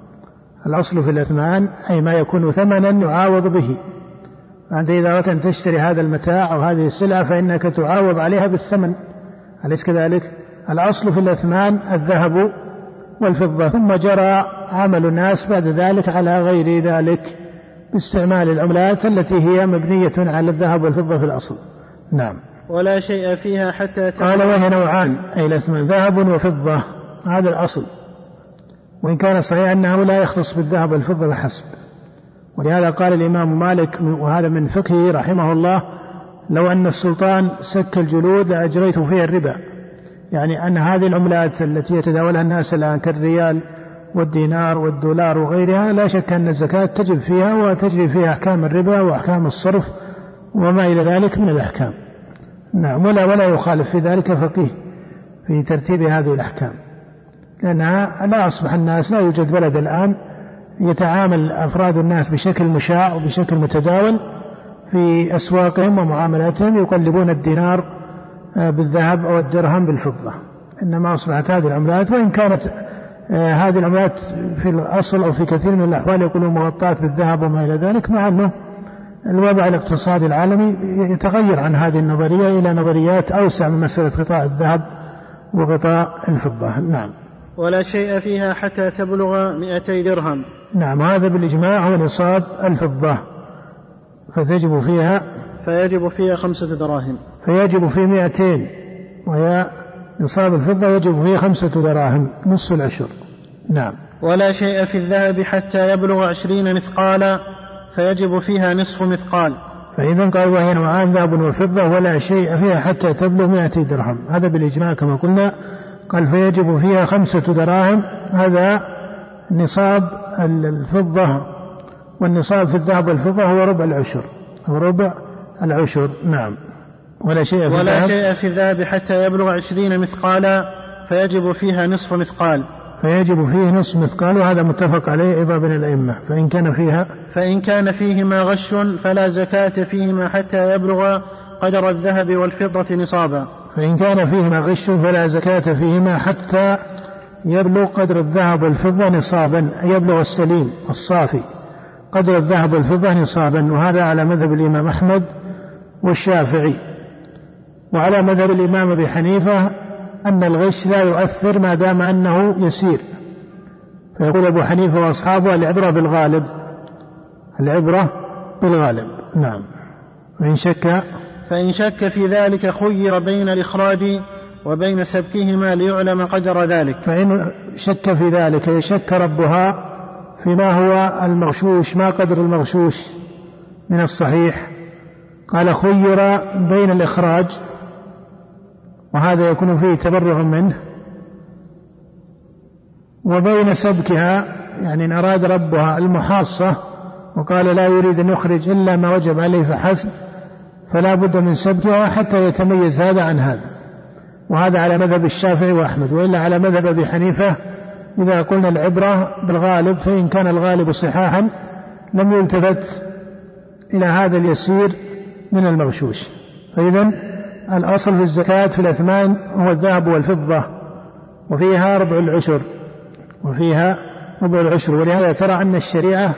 الأصل في الأثمان أي ما يكون ثمنا يعاوض به، فأنت إذا أردت أن تشتري هذا المتاع أو هذه السلعة فإنك تعاوض عليها بالثمن، أليس كذلك؟ الأصل في الأثمان الذهب والفضة، ثم جرى عمل الناس بعد ذلك على غير ذلك باستعمال العملات التي هي مبنية على الذهب والفضة في الأصل. نعم. ولا شيء فيها حتى قال وهي نوعان أي الأثمان ذهب وفضة، هذا الأصل، وإن كان صحيح أنه لا يختص بالذهب والفضة بحسب. ولهذا قال الإمام مالك، وهذا من فقهه رحمه الله، لو أن السلطان سك الجلود لأجريت فيها الربا، يعني أن هذه العملات التي يتداولها الناس الآن كالريال والدينار والدولار وغيرها لا شك أن الزكاة تجب فيها وتجري فيها أحكام الربا وأحكام الصرف وما إلى ذلك من الأحكام. نعم. ولا يخالف في ذلك فقيه في ترتيب هذه الأحكام، لأنها لا أصبح الناس، لا يوجد بلد الآن يتعامل أفراد الناس بشكل مشاع وبشكل متداول في أسواقهم ومعاملاتهم، يقلبون الدينار بالذهب أو الدرهم بالفضة، إنما أصبحت هذه العملات، وإن كانت هذه العملات في الأصل أو في كثير من الأحوال يقولون مغطاة بالذهب وما إلى ذلك، مع أنه الوضع الاقتصادي العالمي يتغير عن هذه النظرية إلى نظريات أوسع من مسألة غطاء الذهب وغطاء الفضة. نعم. ولا شيء فيها حتى تبلغ 200 درهم. نعم. هذا بالإجماع هو نصاب الفضة، فيجب فيها 5 دراهم، فيجب في 200 وهي نصاب الفضة يجب فيه 5 دراهم نصف العشر. نعم. ولا شيء في الذهب حتى يبلغ 20 مثقالا، فيجب فيها نصف مثقال. فإذا قال وهي نوعان ذهب وفضة ولا شيء فيها حتى تبلغ 200 درهم، هذا بالإجماع كما قلنا. قال فيجب فيها 5 دراهم، هذا نصاب الفضة، والنصاب في الذهب والفضة هو ربع العشر. نعم. ولا شيء في الذهب حتى يبلغ 20 مثقالا، فيجب فيها نصف مثقال. فيجب فيه نصف مثقال، وهذا متفق عليه أيضا بين الأئمة. فإن كان فيهما غش فلا زكاة فيهما حتى يبلغ قدر الذهب والفضة نصابا. فإن كان فيهما غش فلا زكاة فيهما حتى يبلغ قدر الذهب والفضة نصابا، يبلغ السليم الصافي قدر الذهب والفضة نصابا. وهذا على مذهب الإمام أحمد والشافعي. وعلى مذهب الإمام أبي حنيفة أن الغش لا يؤثر ما دام أنه يسير. فيقول أبو حنيفة وأصحابه العبرة بالغالب. نعم. فإن شك في ذلك خير بين الإخراج وبين سبكهما ليعلم قدر ذلك. فإن شك في ذلك يشك ربها فيما هو المغشوش، ما قدر المغشوش من الصحيح. قال خير بين الإخراج، وهذا يكون فيه تبرع منه، وبين سبكها، يعني إن أراد ربها المحاصة وقال لا يريد أن يخرج إلا ما وجب عليه فحسب، فلا بد من سبكها حتى يتميز هذا عن هذا. وهذا على مذهب الشافعي وأحمد. وإلا على مذهب أبي حنيفة إذا قلنا العبرة بالغالب، فإن كان الغالب صحاحا لم يلتفت إلى هذا اليسير من المغشوش. فإذن الأصل في الزكاة في الأثمان هو الذهب والفضة، وفيها ربع العشر. ولهذا ترى أن الشريعة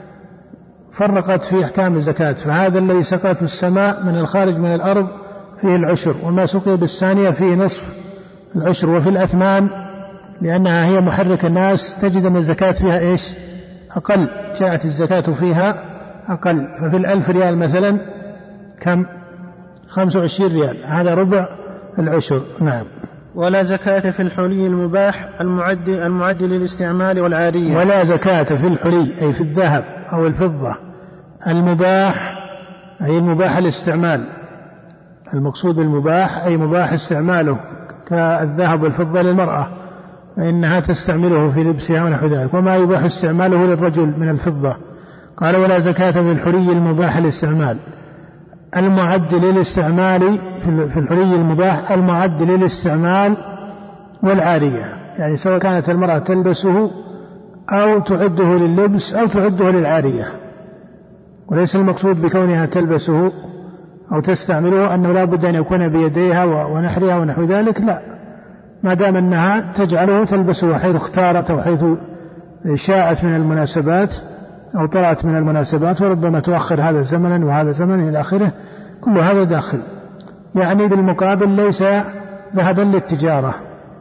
فرقت في أحكام الزكاة. فهذا الذي سقط السماء من الخارج من الأرض فيه العشر، وما سقي بالثانية فيه نصف العشر. وفي الأثمان لأنها هي محرك الناس تجد أن الزكاة فيها أقل، جاءت الزكاة فيها أقل. ففي 1000 ريال مثلا كم؟ 25 ريال، هذا ربع العشر. نعم. ولا زكاة في الحلي المباح المعد للاستعمال والعارية. ولا زكاة في الحلي أي في الذهب أو الفضة المباح، أي المباح الاستعمال. المقصود بالمباح أي مباح استعماله، كالذهب والفضة للمرأة فإنها تستعمله في لبسها ونحو ذلك، وما يباح استعماله للرجل من الفضة. قال ولا زكاة في الحلي المباح الاستعمال المعد للاستعمال، في الحلي المباح المعد للاستعمال والعارية، يعني سواء كانت المرأة تلبسه أو تعده لللبس أو تعده للعارية. وليس المقصود بكونها تلبسه أو تستعمله أنه لا بد أن يكون بيديها ونحرها ونحو ذلك، لا، ما دام أنها تجعله تلبسه حيث اختارت أو حيث شاءت من المناسبات أو طلعت من المناسبات، وربما تؤخر هذا زمنا وهذا زمن إلى آخره، كل هذا داخل. يعني بالمقابل ليس ذهبا للتجارة،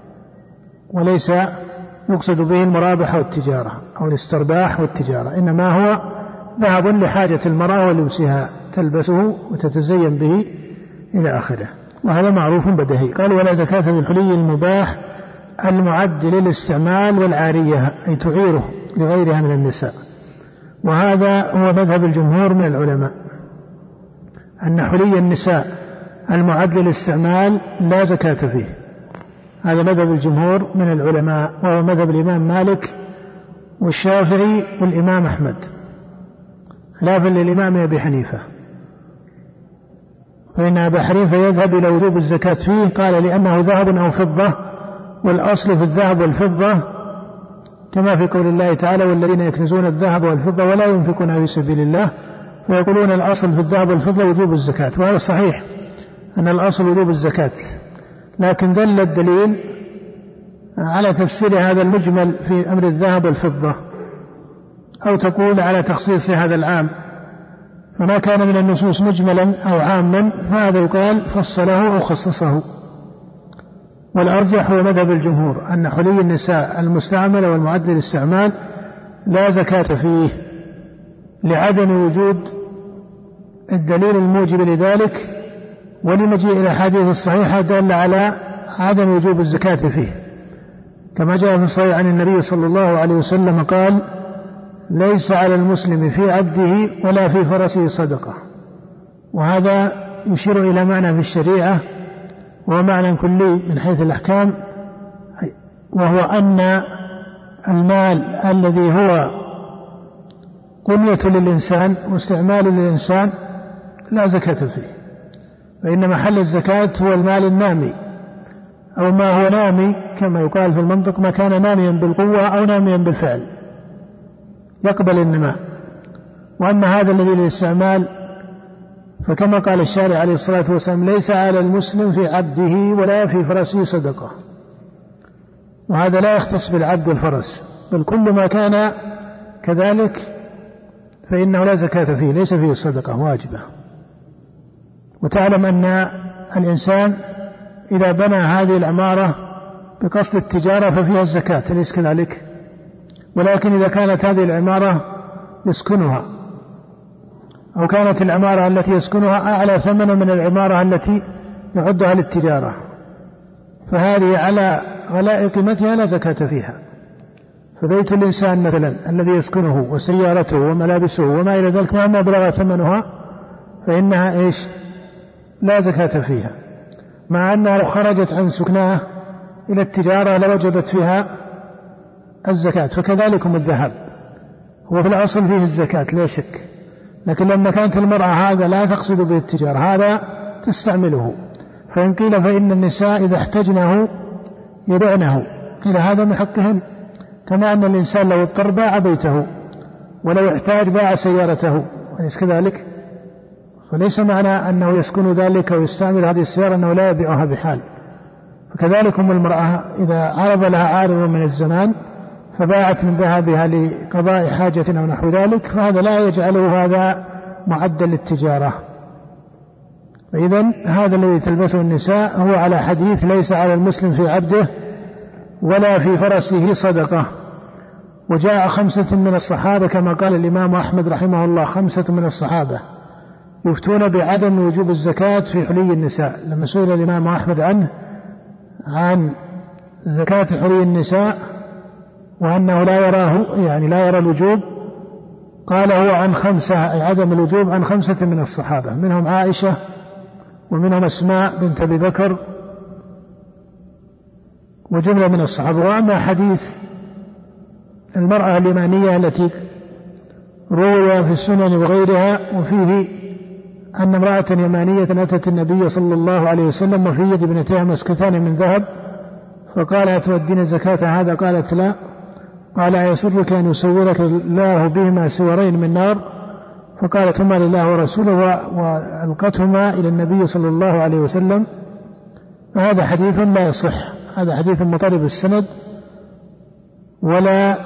وليس يقصد به المرابح والتجارة أو الاسترباح والتجارة، إنما هو ذهب لحاجة المرأة ولبسها، تلبسه وتتزين به إلى آخره، وهذا معروف بديهي. قال ولا زكاة في الحلي المباح المعد للاستعمال والعارية، أي تعيره لغيرها من النساء. وهذا هو مذهب الجمهور من العلماء، أن حلي النساء المعد للاستعمال لا زكاة فيه. هذا مذهب الجمهور من العلماء، وهو مذهب الإمام مالك والشافعي والإمام أحمد، خلافا للإمام أبي حنيفة، فإن أبا حنيفة يذهب إلى وجوب الزكاة فيه. قال لأنه ذهب أو فضة، والأصل في الذهب والفضة كما في قول الله تعالى والذين يكنزون الذهب والفضة ولا ينفقونها في سبيل الله، فيقولون الأصل في الذهب والفضة وجوب الزكاة، وهذا صحيح أن الأصل وجوب الزكاة، لكن دل الدليل على تفسير هذا المجمل في أمر الذهب والفضة، أو تقول على تخصيص هذا العام، فما كان من النصوص مجملا أو عاما فهذا يقال فصله أو خصصه. والأرجح هو مذهب الجمهور أن حلي النساء المستعمل والمعد للاستعمال لا زكاة فيه، لعدم وجود الدليل الموجب لذلك، ولمجيء الأحاديث الصحيحة دل على عدم وجوب الزكاة فيه، كما جاء في الصحيح عن النبي صلى الله عليه وسلم قال ليس على المسلم في عبده ولا في فرسه صدقة. وهذا يشير إلى معنى في الشريعة، وهو معنى كلي من حيث الأحكام، وهو أن المال الذي هو قنية للإنسان واستعمال للإنسان لا زكاة فيه، فإن محل الزكاة هو المال النامي أو ما هو نامي كما يقال في المنطق، ما كان ناميا بالقوة أو ناميا بالفعل يقبل النماء. وأما هذا الذي للاستعمال فكما قال الشارع عليه الصلاة والسلام: ليس على المسلم في عبده ولا في فرسه صدقة. وهذا لا يختص بالعبد والفرس، بل كل ما كان كذلك فإنه لا زكاة فيه، ليس فيه صدقة واجبة. وتعلم أن الإنسان إذا بنى هذه العمارة بقصد التجارة ففيها الزكاة، أليس كذلك؟ ولكن إذا كانت هذه العمارة يسكنها، أو كانت العمارة التي يسكنها أعلى ثمنا من العمارة التي يعدها للتجارة، فهذه على غلاء قيمتها لا زكاة فيها. فبيت الإنسان مثلا الذي يسكنه وسيارته وملابسه وما إلى ذلك مهما بلغ ثمنها فإنها إيش؟ لا زكاة فيها، مع أنها لو خرجت عن سكناه إلى التجارة لوجبت فيها الزكاة. فكذلكم الذهب، هو في الأصل فيه الزكاة لا شك، لكن لما كانت المرأة هذا لا تقصد به التجارة، هذا تستعمله، فإن قيل فإن النساء إذا احتجنه يبعنه، قيل هذا من حقهن، كما أن الإنسان لو اضطر باع بيته، ولو احتاج باع سيارته، أليس كذلك؟ وليس معنى أنه يسكن ذلك ويستعمل هذه السيارة أنه لا يبيعها بحال. فكذلكم المرأة إذا عرض لها عارض من الزمان فباعت من ذهبها لقضاء حاجة أو نحو ذلك، فهذا لا يجعله هذا معدا للتجارة. فإذن هذا الذي تلبسه النساء هو على حديث: ليس على المسلم في عبده ولا في فرسه صدقة. وجاء 5 من الصحابة كما قال الإمام أحمد رحمه الله: 5 من الصحابة يفتون بعدم وجوب الزكاة في حلي النساء. لما سئل الإمام أحمد عن زكاة حلي النساء وأنه لا يراه، يعني لا يرى الوجوب، قال هو عن 5، أي عدم الوجوب عن 5 من الصحابة، منهم عائشة ومنهم أسماء بنت أبي بكر وجملة من الصحابة. وأما حديث المرأة اليمانية التي روي في السنن وغيرها وفيه أن امرأة يمانية أتت النبي صلى الله عليه وسلم وفي يد ابنتها مسكتان من ذهب، فقال: أتودين زكاة هذا؟ قالت: لا. قال: أيسرك أن يسورك الله بهما سورين من نار؟ فقالت: هما لله ورسوله، وألقتهما إلى النبي صلى الله عليه وسلم. فهذا حديث لا يصح، هذا حديث مضطرب السند ولا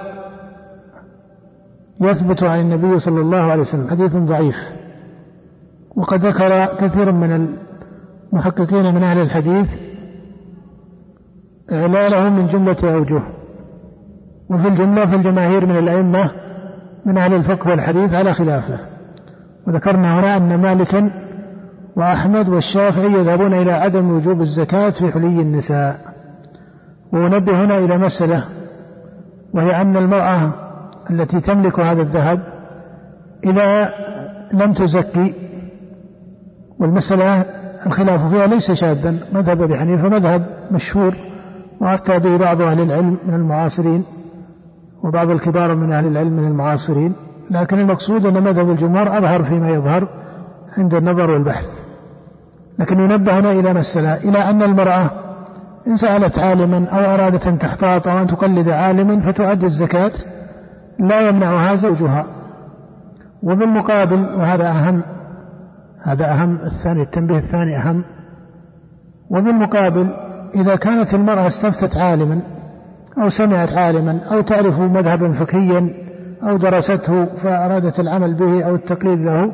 يثبت عن النبي صلى الله عليه وسلم، حديث ضعيف. وقد ذكر كثير من المحققين من أهل الحديث إعلاله من جملة أوجه، وفي الجملة في الجماهير من الأئمة من أهل الفقه والحديث على خلافه. وذكرنا هنا أن مالكا وأحمد والشافعي يذهبون إلى عدم وجوب الزكاة في حلي النساء. ونبه هنا إلى مسألة، وهي أن المرأة التي تملك هذا الذهب إذا لم تزكي، والمسألة الخلاف فيها ليس شاذا، مذهب أبي حنيفة مذهب مشهور وأفتى به بعض أهل العلم من المعاصرين وبعض الكبار من أهل العلم من المعاصرين، لكن المقصود أن مذهب الجمهور أظهر فيما يظهر عند النظر والبحث. لكن ينبه هنا إلى مسألة، إلى أن المرأة إن سألت عالما أو أرادت أن تحتاط أو أن تقلد عالما فتؤدي الزكاة لا يمنعها زوجها. وبالمقابل، وهذا أهم، هذا أهم، الثاني التنبيه الثاني أهم، وبالمقابل إذا كانت المرأة استفتت عالما أو سمعت عالما أو تعرف مذهبا فقهيا أو درسته فأرادت العمل به أو التقليد له،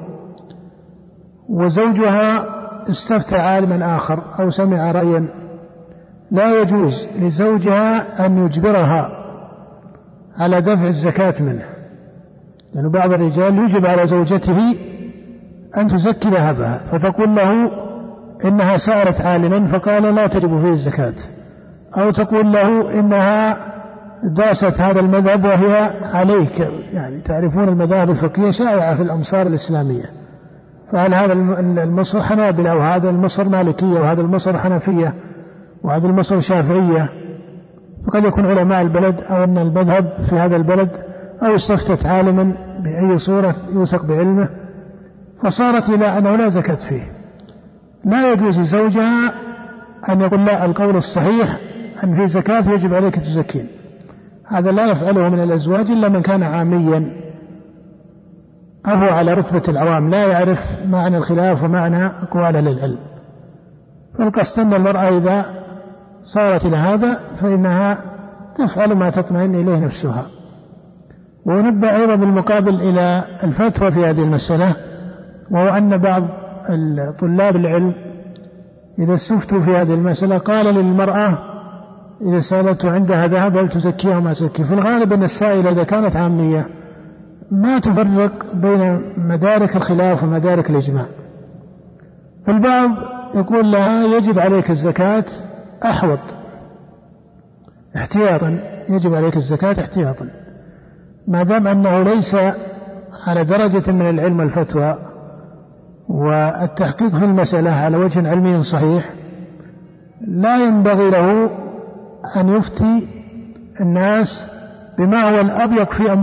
وزوجها استفتى عالما آخر أو سمع رأيا، لا يجوز لزوجها أن يجبرها على دفع الزكاة منه، لأن بعض الرجال يجب على زوجته أن تزكي ذهبها، فتقول له إنها سألت عالما فقال لا تجب فيه الزكاة، أو تقول له إنها داست هذا المذهب وهي عليك، يعني تعرفون المذاهب الفقهية شائعة في الأمصار الإسلامية، فهل هذا المصر حنابلة وهذا المصر مالكية وهذا المصر حنفية وهذا المصر شافعية، فقد يكون علماء البلد أو أن المذهب في هذا البلد أو استفتت عالما بأي صورة يوثق بعلمه فصارت إلى أنه لا زكاة فيه. لا يجوز لزوجها أن يقول لا، القول الصحيح أن في زكاة يجب عليك تزكين. هذا لا يفعله من الأزواج إلا من كان عاميا أو على رتبة العوام لا يعرف معنى الخلاف ومعنى أقوال أهل العلم. فالقصد أن المرأة إذا صارت إلى هذا فإنها تفعل ما تطمئن إليه نفسها. ونبه أيضا بالمقابل إلى الفتوى في هذه المسألة، وهو أن بعض طلاب العلم إذا استفتوا في هذه المسألة قال للمرأة إذا سألته عندها ذهب هل تزكيها وما تزكي. في الغالب أن السائلة إذا كانت عامية ما تفرق بين مدارك الخلاف ومدارك الإجماع. فالبعض يقول لها يجب عليك الزكاة أحوط احتياطا، يجب عليك الزكاة احتياطا، ما دام أنه ليس على درجة من العلم الفتوى والتحقيق في المسألة على وجه علمي صحيح، لا ينبغي له أن يفتي الناس بما هو الأضيق في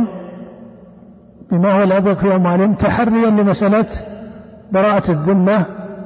أموالهم تحريا لمسألة براءة الذمة،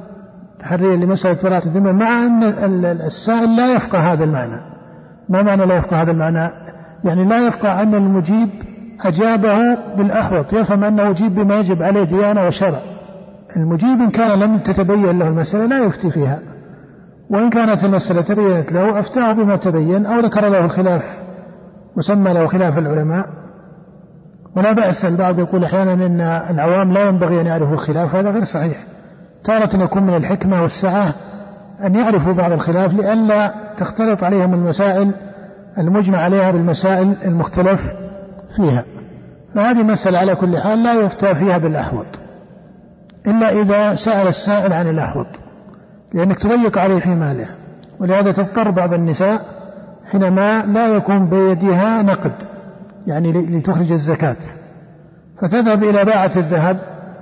مع أن السائل لا يفقه هذا المعنى. ما معنى لا يفقه هذا المعنى؟ يعني لا يفقه أن المجيب أجابه بالأحوط، يفهم أنه يجيب بما يجب عليه ديانة وشرع. المجيب إن كان لم تتبين له المسألة لا يفتي فيها، وإن كانت المسألة تبينت له أفتاه بما تبين أو ذكر له الخلاف وسمى له خلاف العلماء. ولا بأس. البعض يقول أحيانا أن العوام لا ينبغي أن يعرفوا الخلاف، هذا غير صحيح. تارة يكون من الحكمة والسعة أن يعرفوا بعض الخلاف لئلا تختلط عليهم المسائل المجمع عليها بالمسائل المختلف فيها. فهذه مسألة على كل حال لا يفتى فيها بالأحوط إلا إذا سأل السائل عن الأحوط، لأنك تضيق عليه في ماله. ولهذا تضطر بعض النساء حينما لا يكون بيدها نقد يعني لتخرج الزكاة، فتذهب إلى باعة الذهب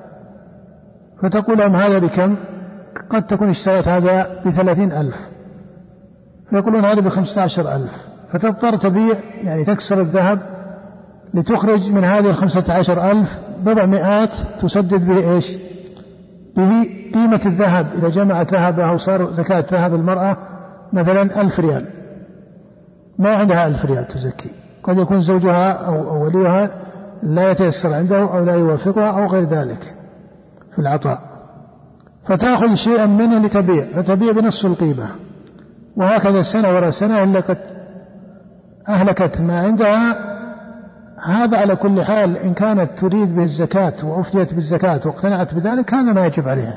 فتقول لهم هذا بكم؟ قد تكون اشتريت هذا ب30,000، فيقولون هذا ب15,000، فتضطر تبيع يعني تكسر الذهب لتخرج من هذه 15,000 بضع مئات تسدد به إيش؟ به قيمة الذهب. إذا جمعت ذهبها وصار زكاة ذهب المرأة مثلا 1000 ريال، ما عندها 1000 ريال تزكي، قد يكون زوجها أو وليها لا يتيسر عنده أو لا يوافقها أو غير ذلك في العطاء، فتأخذ شيئا منه لتبيع، فتبيع بنصف القيمة، وهكذا سنة وراء سنة إلا قد أهلكت ما عندها. هذا على كل حال إن كانت تريد به الزكاة وأفتيت بالزكاة واقتنعت بذلك هذا ما يجب عليها،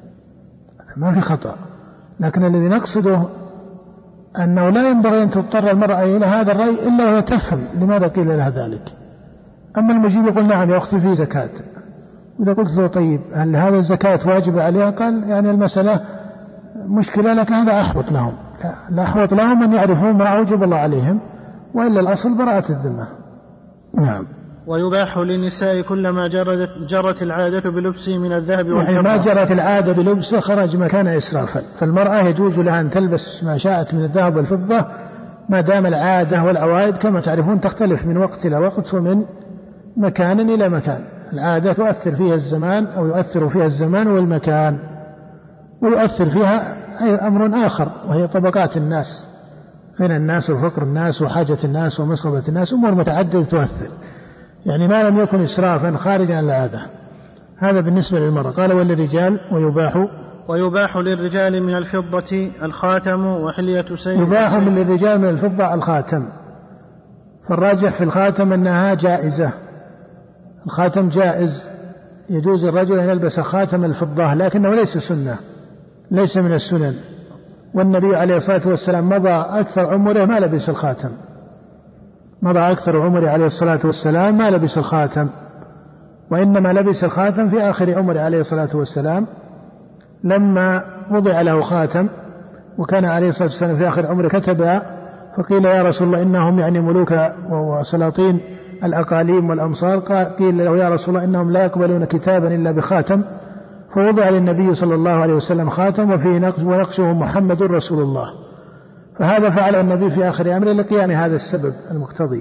ما في خطأ. لكن الذي نقصده أنه لا ينبغي أن تضطر المرأة إلى هذا الرأي إلا وهي تفهم لماذا قيل لها ذلك. أما المجيب يقول نعم يا أختي في زكاة، وإذا قلت له طيب هل هذا الزكاة واجب عليها؟ قال يعني المسألة مشكلة، لكن هذا أحوط لهم، لا أحوط لهم أن يعرفوا ما أوجب الله عليهم، وإلا الأصل براءة الذمة. نعم. ويباح للنساء كلما جرت العادة بلبسه من الذهب والفضة. يعني ما جرت العادة بلبسه خرج مكان إسرافا، فالمرأة يجوز لها أن تلبس ما شاءت من الذهب والفضة ما دام العادة والعوائد كما تعرفون تختلف من وقت إلى وقت ومن مكان إلى مكان. العادة تؤثر فيها الزمان أو يؤثر فيها الزمان والمكان، ويؤثر فيها أمر آخر وهي طبقات الناس، غنى الناس وفقر الناس وحاجة الناس ومسغبة الناس، أمور متعددة تؤثر، يعني ما لم يكن إسرافا خارجا عن العادة. هذا بالنسبة للمرأة. قال وللرجال ويباح للرجال من الفضة الخاتم وحلية سيد. يباح للرجال من الفضة الخاتم، فالراجح في الخاتم أنها جائزة، الخاتم جائز، يجوز الرجل أن يلبس خاتم الفضة، لكنه ليس سنة، ليس من السنن. والنبي عليه الصلاة والسلام مضى أكثر عمره ما لبس الخاتم، مضى أكثر عمره عليه الصلاة والسلام ما لبس الخاتم، وإنما لبس الخاتم في آخر عمره عليه الصلاة والسلام لما وضع له خاتم، وكان عليه الصلاة والسلام في آخر عمره كتب، فقيل يا رسول الله إنهم يعني ملوك وسلاطين الأقاليم والأمصار، قيل له يا رسول الله إنهم لا يقبلون كتابا إلا بخاتم، فوضع للنبي صلى الله عليه وسلم خاتم وفيه نقش ونقشه محمد رسول الله. فهذا فعل النبي في آخر أمره لقيام هذا السبب المقتضي،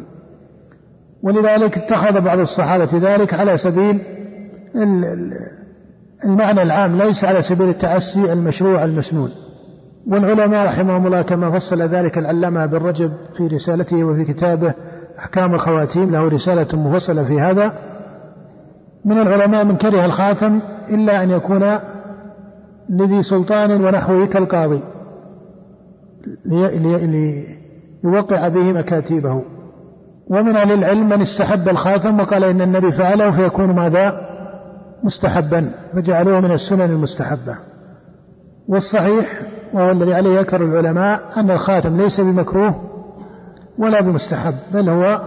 ولذلك اتخذ بعض الصحابة ذلك على سبيل المعنى العام، ليس على سبيل التعسي المشروع المسنون، والعلماء رحمهم الله كما فصل ذلك العلامة بن رجب في رسالته وفي كتابه أحكام الخواتيم، له رسالة مفصلة في هذا. من العلماء من كره الخاتم إلا أن يكون لذي سلطان ونحوه كالقاضي ليوقع به مكاتيبه. ومن أهل العلم من استحب الخاتم وقال إن النبي فعله فيكون ماذا؟ مستحبا، فجعلوه من السنن المستحبة. والصحيح وهو الذي عليه أكثر العلماء أن الخاتم ليس بمكروه ولا بمستحب، بل هو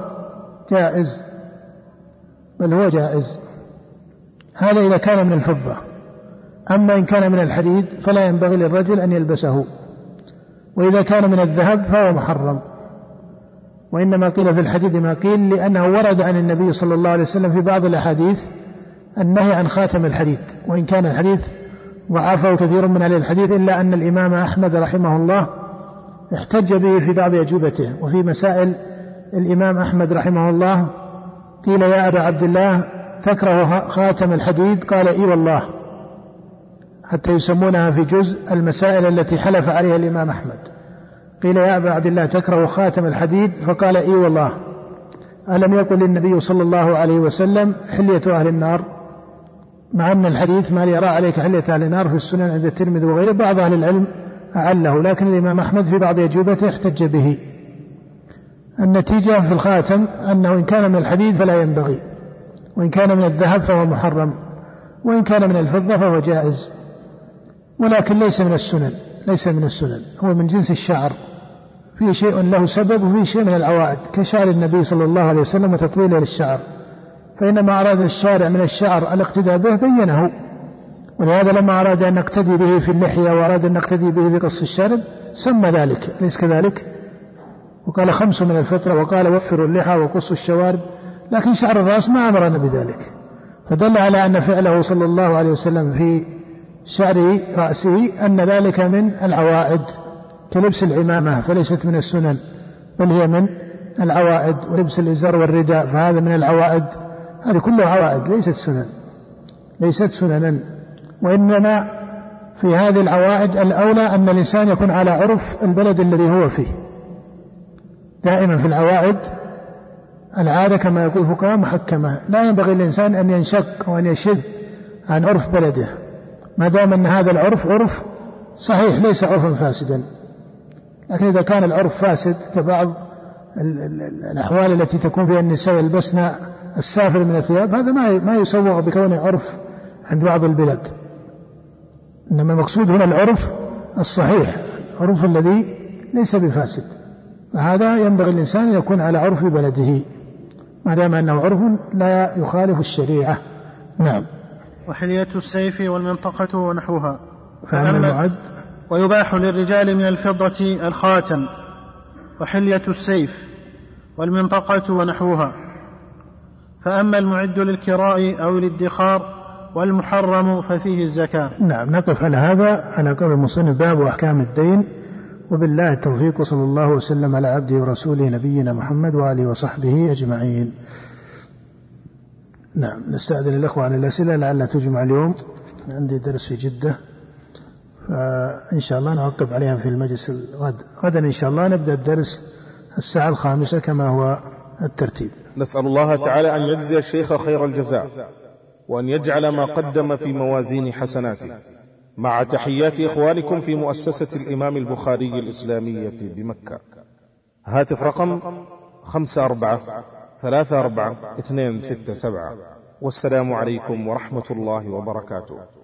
جائز. هذا إذا كان من الفضة. أما إن كان من الحديد فلا ينبغي للرجل أن يلبسه، وإذا كان من الذهب فهو محرم. وإنما قيل في الحديد ما قيل لأنه ورد عن النبي صلى الله عليه وسلم في بعض الأحاديث النهي عن خاتم الحديد، وإن كان الحديث ضعفه كثير من أهل الحديث، إلا أن الإمام أحمد رحمه الله احتج به في بعض أجوبته. وفي مسائل الإمام أحمد رحمه الله قيل يا أبا عبد الله تكره خاتم الحديد؟ قال إي والله، حتى يسمونها في جزء المسائل التي حلف عليها الإمام أحمد. قيل يا أبا عبد الله تكره خاتم الحديد؟ فقال إي والله. ألم يقل النبي صلى الله عليه وسلم حلية أهل النار؟ مع أن الحديث ما يرى عليك حلية أهل النار في السنن عند الترمذي وغيره، بعض أهل العلم أعله، لكن الإمام أحمد في بعض أجوبته احتج به. النتيجة في الخاتم أنه إن كان من الحديد فلا ينبغي، وإن كان من الذهب فهو محرم، وإن كان من الفضة فهو جائز، ولكن ليس من السنن. هو من جنس الشعر، فيه شيء له سبب وفيه شيء من العوائد، كشعر النبي صلى الله عليه وسلم وتطويله للشعر، فإنما أراد الشارع من الشعر الاقتداء به بينه. ولهذا لما أراد أن نقتدي به في اللحية وأراد أن نقتدي به في قص الشارب سمى ذلك، أليس كذلك؟ وقال 5 من الفطرة، وقال وفروا اللحى وقصوا الشوارب، لكن شعر الرأس ما أمرنا بذلك، فدل على أن فعله صلى الله عليه وسلم في شعر رأسه أن ذلك من العوائد، كلبس العمامة فليست من السنن بل هي من العوائد، ولبس الإزار والرداء فهذا من العوائد. هذه كلها عوائد ليست سننا. وإنما في هذه العوائد الأولى أن الإنسان يكون على عرف البلد الذي هو فيه. دائما في العوائد العادة كما يقول الفقهاء محكمة، لا ينبغي الإنسان أن ينشق وأن يشذ عن عرف بلده، ما دام أن هذا العرف عرف صحيح ليس عرفا فاسدا. لكن إذا كان العرف فاسد كبعض الأحوال التي تكون فيها النساء يلبسن السافر من الثياب، هذا ما يسوغ بكونه عرف عند بعض البلاد. إنما المقصود هنا العرف الصحيح، العرف الذي ليس بفاسد، فهذا ينبغي الإنسان أن يكون على عرف بلده ما دام أنه عرف لا يخالف الشريعة. نعم. وحلية السيف والمنطقة ونحوها. فأما المعد ويباح للرجال من الفضة الخاتم وحلية السيف والمنطقة ونحوها. فأما المعد للكراء أو الادخار والمحرم ففيه الزكاة. نعم. نقف على هذا على قول المصنف باب وأحكام الدين، وبالله التوفيق، صلى الله وسلم على عبده ورسوله نبينا محمد وآله وصحبه أجمعين. نعم. نستأذن الأخوة عن الأسئلة لعلها تجمع اليوم، عندي درس في جدة، فإن شاء الله نعقب عليها في المجلس غدا إن شاء الله نبدأ الدرس 5:00 كما هو الترتيب. نسأل الله تعالى أن يجزي الشيخ خير الجزاء، وأن يجعل ما قدم في موازين حسناته، مع تحيات إخوانكم في مؤسسة الإمام البخاري الإسلامية بمكة. هاتف رقم 54344267. والسلام عليكم ورحمة الله وبركاته.